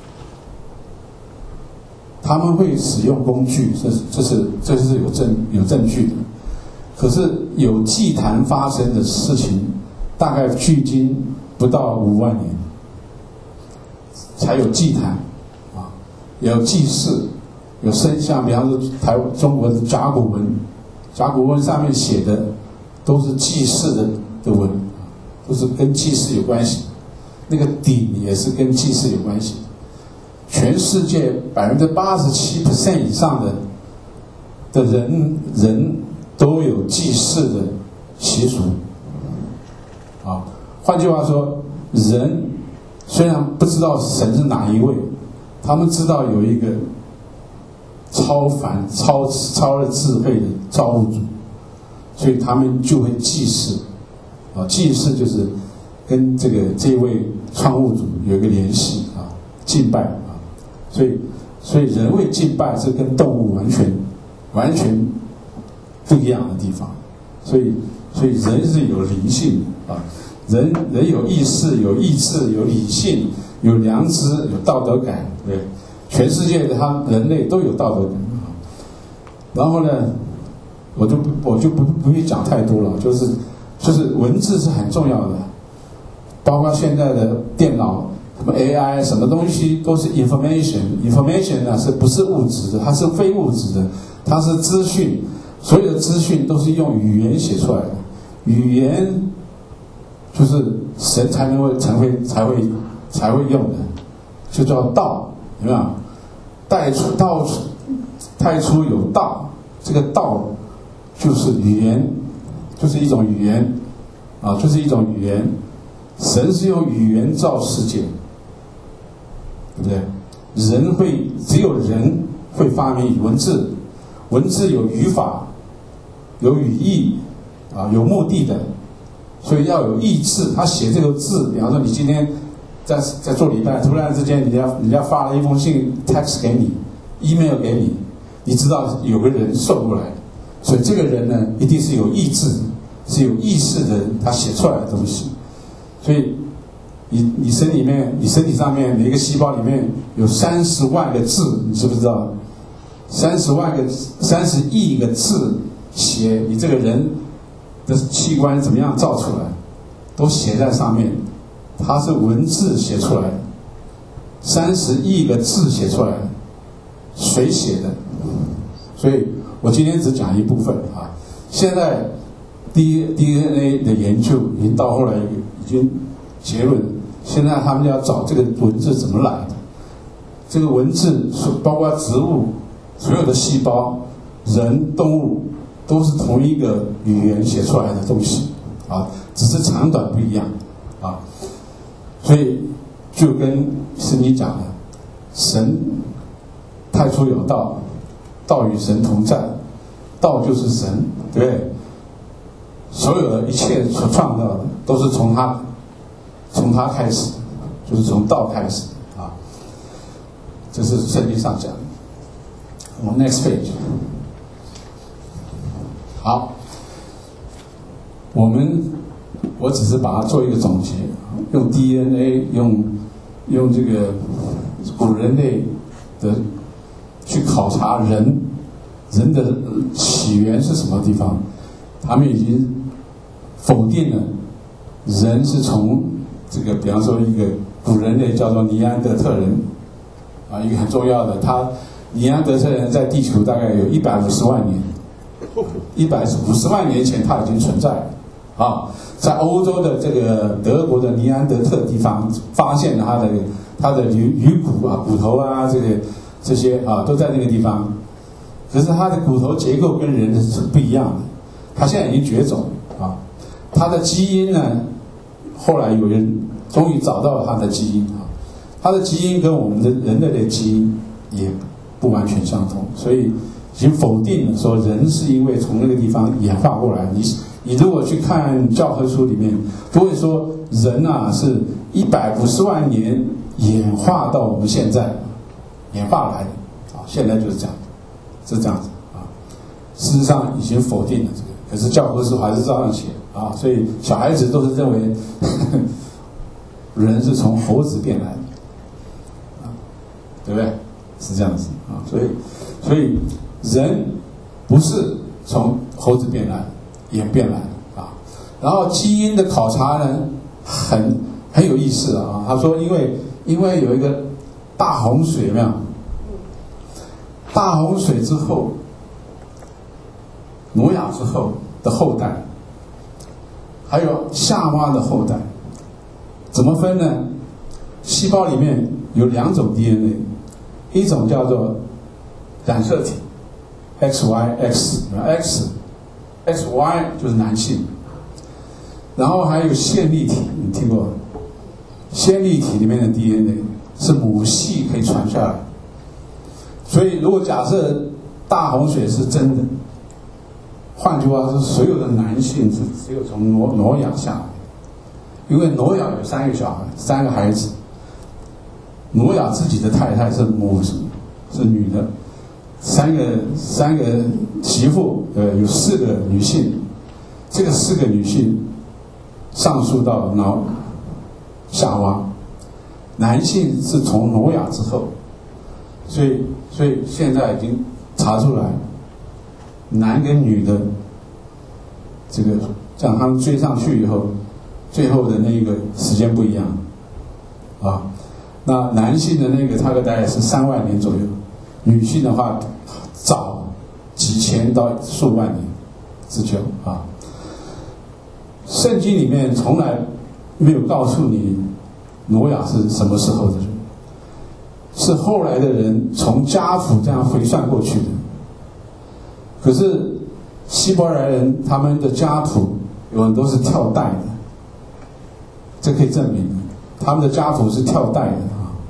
他们会使用工具，这是有证据的。可是有祭坛发生的事情，大概距今不到5万年才有祭坛啊，有祭祀，有生像，比方说中国的甲骨文上面写的都是祭祀的文，都是跟祭祀有关系，那个鼎也是跟祭祀有关系。全世界87% 以上的人都有祭祀的习俗啊。换句话说，人虽然不知道神是哪一位，他们知道有一个超了智慧的造物主，所以他们就会祭祀啊。祭祀就是跟这位创物主有一个联系啊，敬拜啊。所以人会敬拜是跟动物完全不一样的地方。所以人是有灵性啊，人有意识、有意志、有理性、有良知、有道德感，对。全世界的人类都有道德感，然后呢，我就不必讲太多了，就是文字是很重要的，包括现在的电脑，什么 AI， 什么东西都是 information 呢，是不是物质的？它是非物质的，它是资讯，所有的资讯都是用语言写出来的，语言就是神才会用的，就叫道，有没有？太初有道，这个道就是语言，就是一种语言啊，就是一种语言。神是用语言造世界，对不对？ 只有人会发明文字，文字有语法，有语义啊，有目的的，所以要有意志。他写这个字，比方说你今天在做礼拜，突然之间人家发了一封信 text 给你 ，email 给你，你知道有个人送过来，所以这个人呢一定是有意志，是有意识的人，他写出来的东西。所以你身体上面每一个细胞里面有30万个字，你知不知道？30亿个字写你这个人的器官怎么样造出来，都写在上面。它是文字写出来的，30亿个字写出来的，谁写的？所以我今天只讲一部分啊。现在 DNA 的研究已经到后来已经结论，现在他们要找这个文字怎么来的。这个文字包括植物，所有的细胞、人、动物都是同一个语言写出来的东西啊，只是长短不一样啊。所以就跟圣经讲的，神太初有道，道与神同在，道就是神，对不对？所有的一切所创造的都是从他开始，就是从道开始啊。这是圣经上讲的。我们 next page。好，我只是把它做一个总结，用 DNA， 用这个古人类的去考察人的起源是什么地方，他们已经否定了人是从这个，比方说一个古人类叫做尼安德特人啊，一个很重要的，尼安德特人在地球大概有150万年，150万年前他已经存在了啊，在欧洲的这个德国的尼安德特地方发现了他的鱼骨啊、骨头啊，这些啊都在那个地方，可是他的骨头结构跟人是不一样的，他现在已经绝种啊，他的基因呢，后来有人终于找到了他的基因啊，他的基因跟我们的人类的基因也不完全相同，所以已经否定了说人是因为从那个地方演化过来。你如果去看教科书里面，都会说人啊是150万年演化到我们现在演化来的啊，现在就是这样，是这样子啊。事实上已经否定了这个，可是教科书还是照样写啊，所以小孩子都是认为人是从猴子变来的啊，对不对？是这样子啊，所以人不是从猴子变来，演变来的啊。然后基因的考察呢，很有意思啊。他说，因为有一个大洪水，有没有？大洪水之后，挪亚之后的后代，还有夏娃的后代，怎么分呢？细胞里面有2种 DNA。一种叫做染色体 XY，XY 就是男性，然后还有线粒体，你听过？线粒体里面的 DNA 是母系可以传下来，所以如果假设大洪水是真的，换句话说，所有的男性是只有从挪亚下来，因为挪亚有3个小孩，3个孩子。挪亚自己的太太是女的，3个媳妇，有4个女性，这个4个女性上溯到夏娃，男性是从挪亚之后，所以现在已经查出来，男跟女的这个让他们追上去以后，最后的那个时间不一样啊。那男性的那个大概是3万年左右，女性的话早几千到数万年之久啊。圣经里面从来没有告诉你挪亚是什么时候的人，是后来的人从家谱这样回算过去的。可是希伯来人他们的家谱有很多是跳代的，这可以证明他们的家谱是跳代的啊。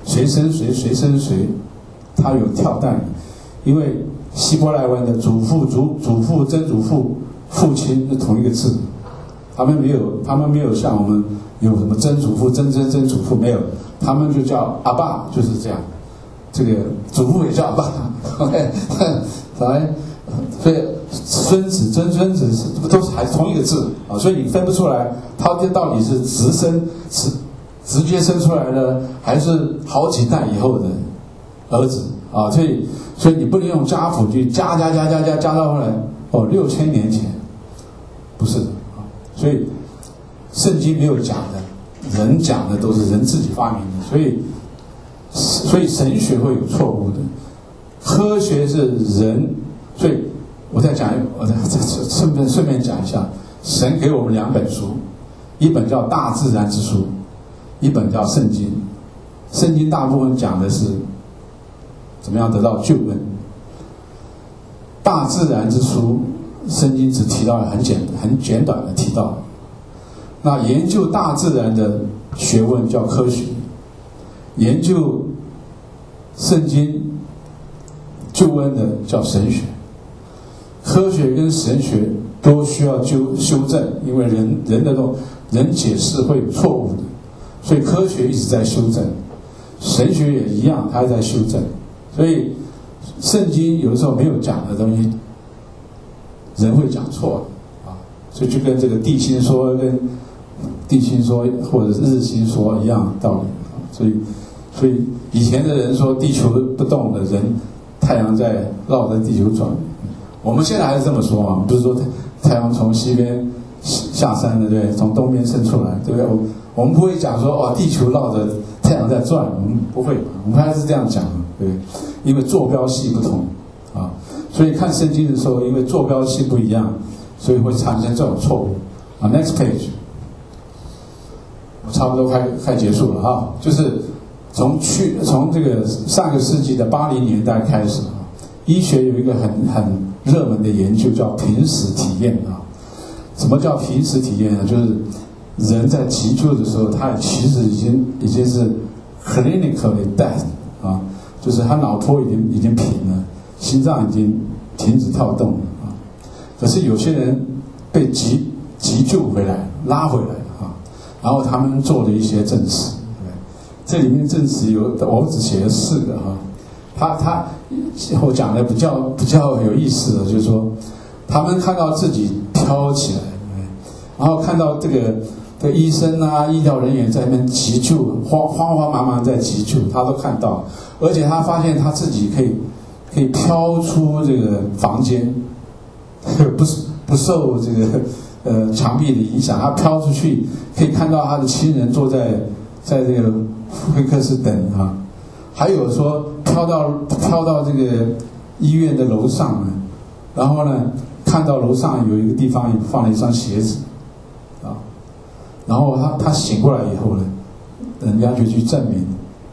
谁生谁，谁生谁，他有跳代理，因为希伯来文的祖父、祖父、曾祖父、父亲是同一个字，他们没有像我们有什么曾祖父、曾祖父没有，他们就叫阿爸，就是这样。这个祖父也叫阿爸 ，OK， 所以孙子、曾孙子都是还是同一个字啊，所以你分不出来，他这到底是直接生出来的，还是好几代以后的儿子啊？所以你不能用家谱去加到后来6000年前，不是的啊。所以圣经没有讲的，人讲的都是人自己发明的，所以神学会有错误的，科学是人，所以我再顺便讲一下，神给我们2本书，一本叫《大自然之书》，一本叫《圣经》。圣经大部分讲的是怎么样得到救恩，大自然之书，圣经只提到了很简短的提到。那研究大自然的学问叫科学，研究圣经救恩的叫神学。科学跟神学都需要修正，因为人解释会有错误的，所以科学一直在修正，神学也一样，它在修正。所以圣经有的时候没有讲的东西，人会讲错啊，所以就跟这个地心说跟地心说或者日心说一样道理。所以以前的人说地球不动的人，太阳在绕着地球转。我们现在还是这么说嘛，不是说太阳从西边下山的，对不对？从东边升出来，对不对？我们不会讲说地球绕着太阳在转，我们不会，我们还是这样讲，对不对？因为坐标系不同啊，所以看圣经的时候，因为坐标系不一样，所以会产生这种错误啊。Next page， 我差不多快结束了哈，就是从这个上个世纪的80年代开始啊，医学有一个很热门的研究叫濒死体验啊。什么叫濒死体验呢？就是人在急救的时候，他其实已经是 clinically dead 啊，就是他脑波已经平了，心脏已经停止跳动了啊。可是有些人被急救回来，拉回来啊，然后他们做了一些证实，这里面证实我只写了4个哈。我讲的比较有意思的，就是说，他们看到自己飘起来，然后看到这个医生啊、医疗人员在那边急救，慌忙忙在急救，他都看到，而且他发现他自己可以飘出这个房间，不受这个墙壁的影响，他飘出去，可以看到他的亲人坐在这个会客室等啊。还有说飘到这个医院的楼上呢，然后呢看到楼上有一个地方放了一双鞋子啊，然后他醒过来以后呢，人家就去证明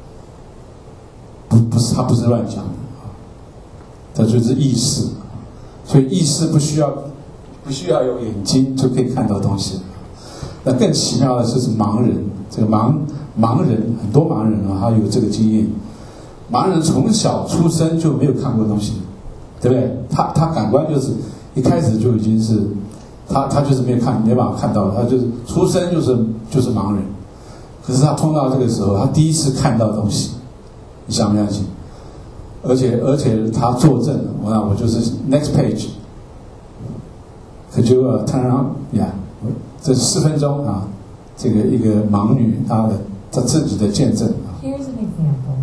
他不是乱讲的啊，这就是意识，所以意识不需要有眼睛就可以看到东西。那更奇妙的是盲人，这个盲人很多盲人啊，他有这个经验。盲人从小出生就没有看过东西，对不对？他感官就是一开始就已经是他就是没办法看到，他就是出生就是盲人。可是他碰到这个时候，他第一次看到东西，你相不相信？而且他作证了，那我就是 next page， 可就turn around， 这4分钟啊，这个一个盲女她自己的见证啊。 Here's an example.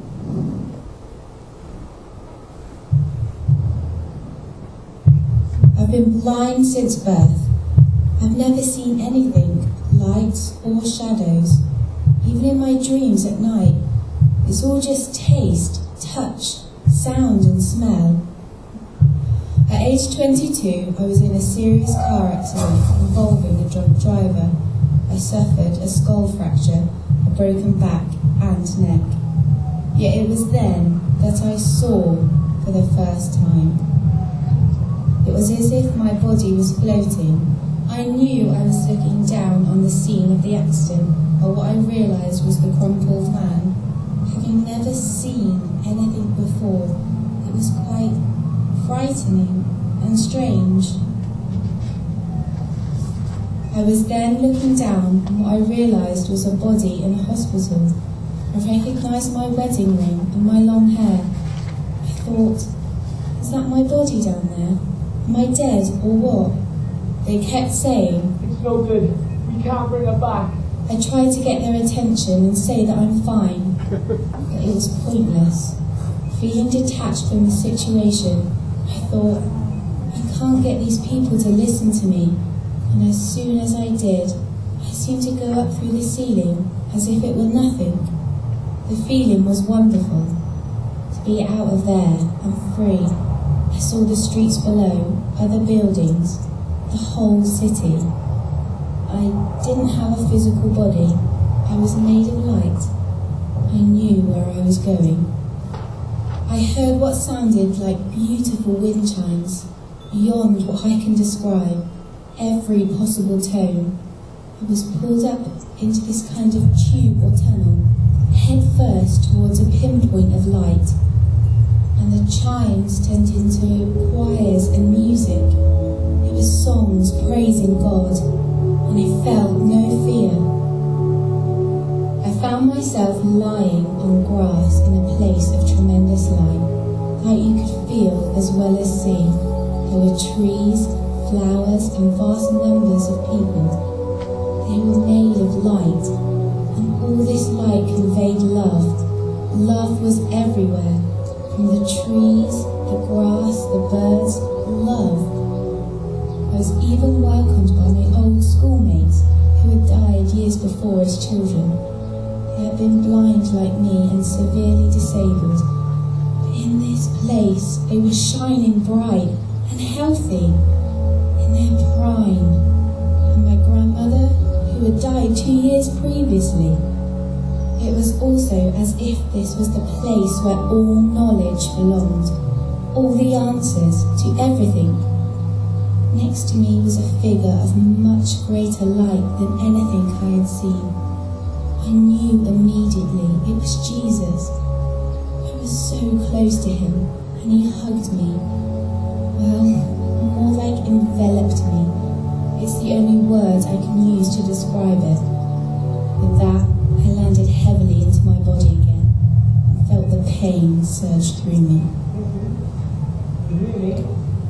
I've been blind since birth. I've never seen anything, lights or shadows, even in my dreams at night. It's all just taste, touch, sound and smell. At age 22, I was in a serious car accident involving a drunk driver. I suffered a skull fracture, a broken back and neck. Yet it was then that I saw for the first time. It was as if my body was floating. I knew I was looking down on the scene of the accident, but what I realised was the crumpled man. I having never seen anything before. It was quite frightening and strange. I was then looking down, and what I realised was a body in a hospital. I recognised my wedding ring and my long hair. I thought, is that my body down there? Am I dead or what? They kept saying, "It's no good. We can't bring her back." I tried to get their attention and say that I'm fine, but it was pointless. Feeling detached from the situation, I thought, I can't get these people to listen to me. And as soon as I did, I seemed to go up through the ceiling as if it were nothing. The feeling was wonderful. To be out of there and free. I saw the streets below, other buildings, the whole city. I didn't have a physical body. I was made of light. I knew where I was going. I heard what sounded like beautiful wind chimes, beyond what I can describe, every possible tone. I was pulled up into this kind of tube or tunnel, head first towards a pinpoint of light, and the chimes turned into choirs and music. It was songs praising God, and I felt no fear. I found myself lying on grass in a place of tremendous light, light you could feel as well as see. There were trees, flowers, and vast numbers of people. They were made of light, and all this light conveyed love. Love was everywhere, from the trees, the grass, the birds, love. I was even welcomed by my old schoolmates who had died years before as children. They had been blind like me and severely disabled. But in this place, they were shining bright and healthy, in their prime. And my grandmother, who had died 2 years previously. It was also as if this was the place where all knowledge belonged, all the answers to everything. Next to me was a figure of much greater light than anything I had seen. I knew immediately it was Jesus. I was so close to him, and he hugged me. Well, more like enveloped me. It's the only word I can use to describe it. With that, I landed heavily into my body again and felt the pain surge through me. Really?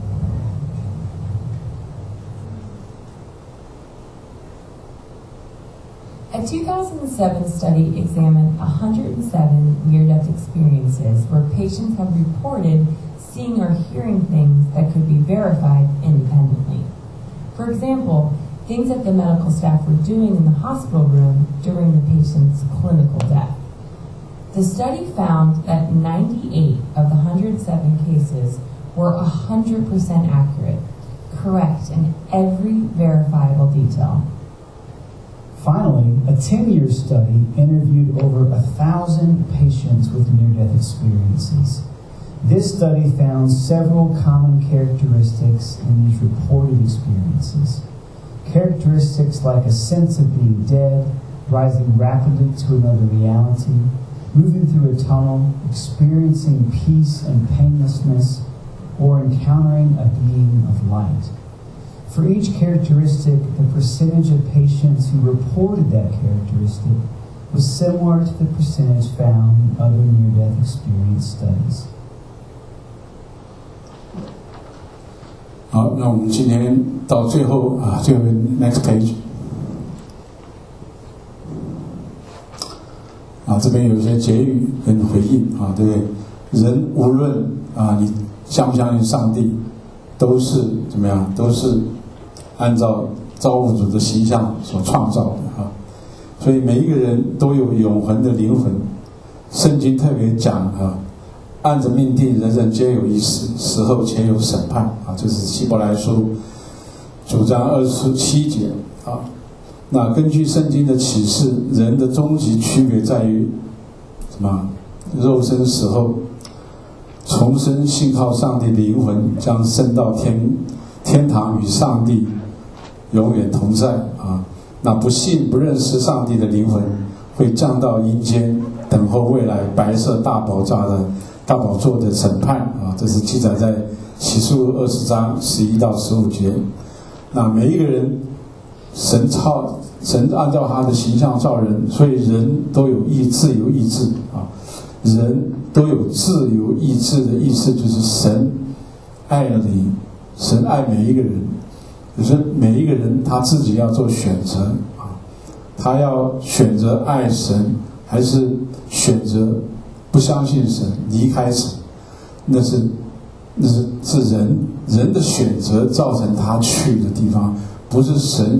A 2007 study examined 107 near-death experiences where patients have reported seeing or hearing things that could be verified independently. For example, things that the medical staff were doing in the hospital room during the patient's clinical death. The study found that 98 of the 107 cases were 100% accurate, correct in every verifiable detail. Finally, a 10-year study interviewed over 1,000 patients with near-death experiences. This study found several common characteristics in these reported experiences. Characteristics like a sense of being dead, rising rapidly to another reality, moving through a tunnel, experiencing peace and painlessness, or encountering a being of light. For each characteristic, the percentage of patients who reported that characteristic was similar to the percentage found in other near-death experience studies. 好，那我们今天到最后最后 next page 这边有一些结语跟回应对不对？人无论你相不相信上帝，都是怎么样？都是按照造物主的形象所创造的所以每一个人都有永恒的灵魂。圣经特别讲按着命定，人人皆有一死，死后且有审判这是希伯来书9章27节那根据圣经的启示，人的终极区别在于什么？肉身死后重生，信靠上帝的灵魂将升到天堂，与上帝永远同在那不信不认识上帝的灵魂会降到阴间， 等候未来白色大宝座的审判啊，这是记载在启示录20章11到15节。那每一个人，神按照他的形象造人，所以人都有自由意志啊。人都有自由意志的意思，就是神爱了你，神爱每一个人，可是每一个人他自己要做选择啊，他要选择爱神，还是选择不相信神，离开神，那是人的选择造成他去的地方，不是神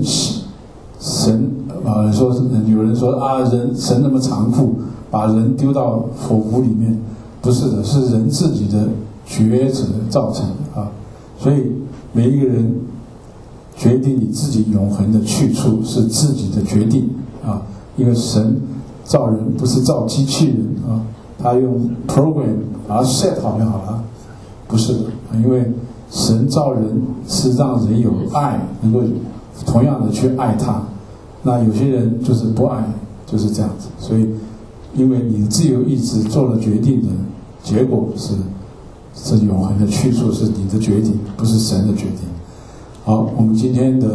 有人说啊，神那么残酷，把人丢到火湖里面，不是的，是人自己的抉择造成的啊。所以每一个人决定你自己永恒的去处是自己的决定啊，因为神造人不是造机器人啊，他用 program 把它 set 好就好了，不是的，因为神造人是让人有爱，能够同样的去爱他。那有些人就是不爱，就是这样子。所以因为你的自由意志做了决定的结果是永恒的去处，是你的决定，不是神的决定。好，我们今天的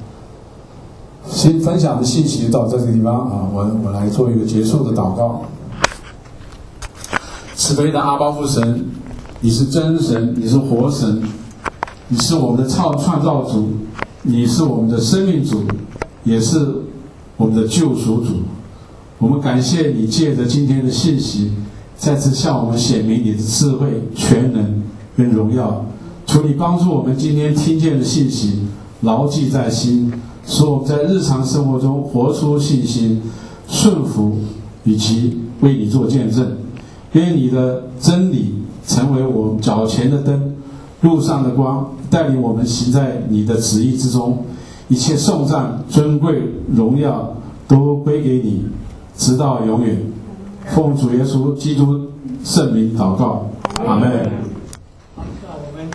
新分享的信息到这个地方啊，我来做一个结束的祷告。慈悲的阿爸父神，你是真神，你是活神，你是我们的创造主，你是我们的生命主，也是我们的救赎主。我们感谢你借着今天的信息，再次向我们显明你的智慧、全能跟荣耀。求你帮助我们今天听见的信息牢记在心，使我们在日常生活中活出信心、顺服以及为你做见证。愿你的真理成为我们脚前的灯，路上的光，带领我们行在你的旨意之中。一切颂赞、尊贵、荣耀都归给你，直到永远。奉主耶稣基督圣名祷告，阿们。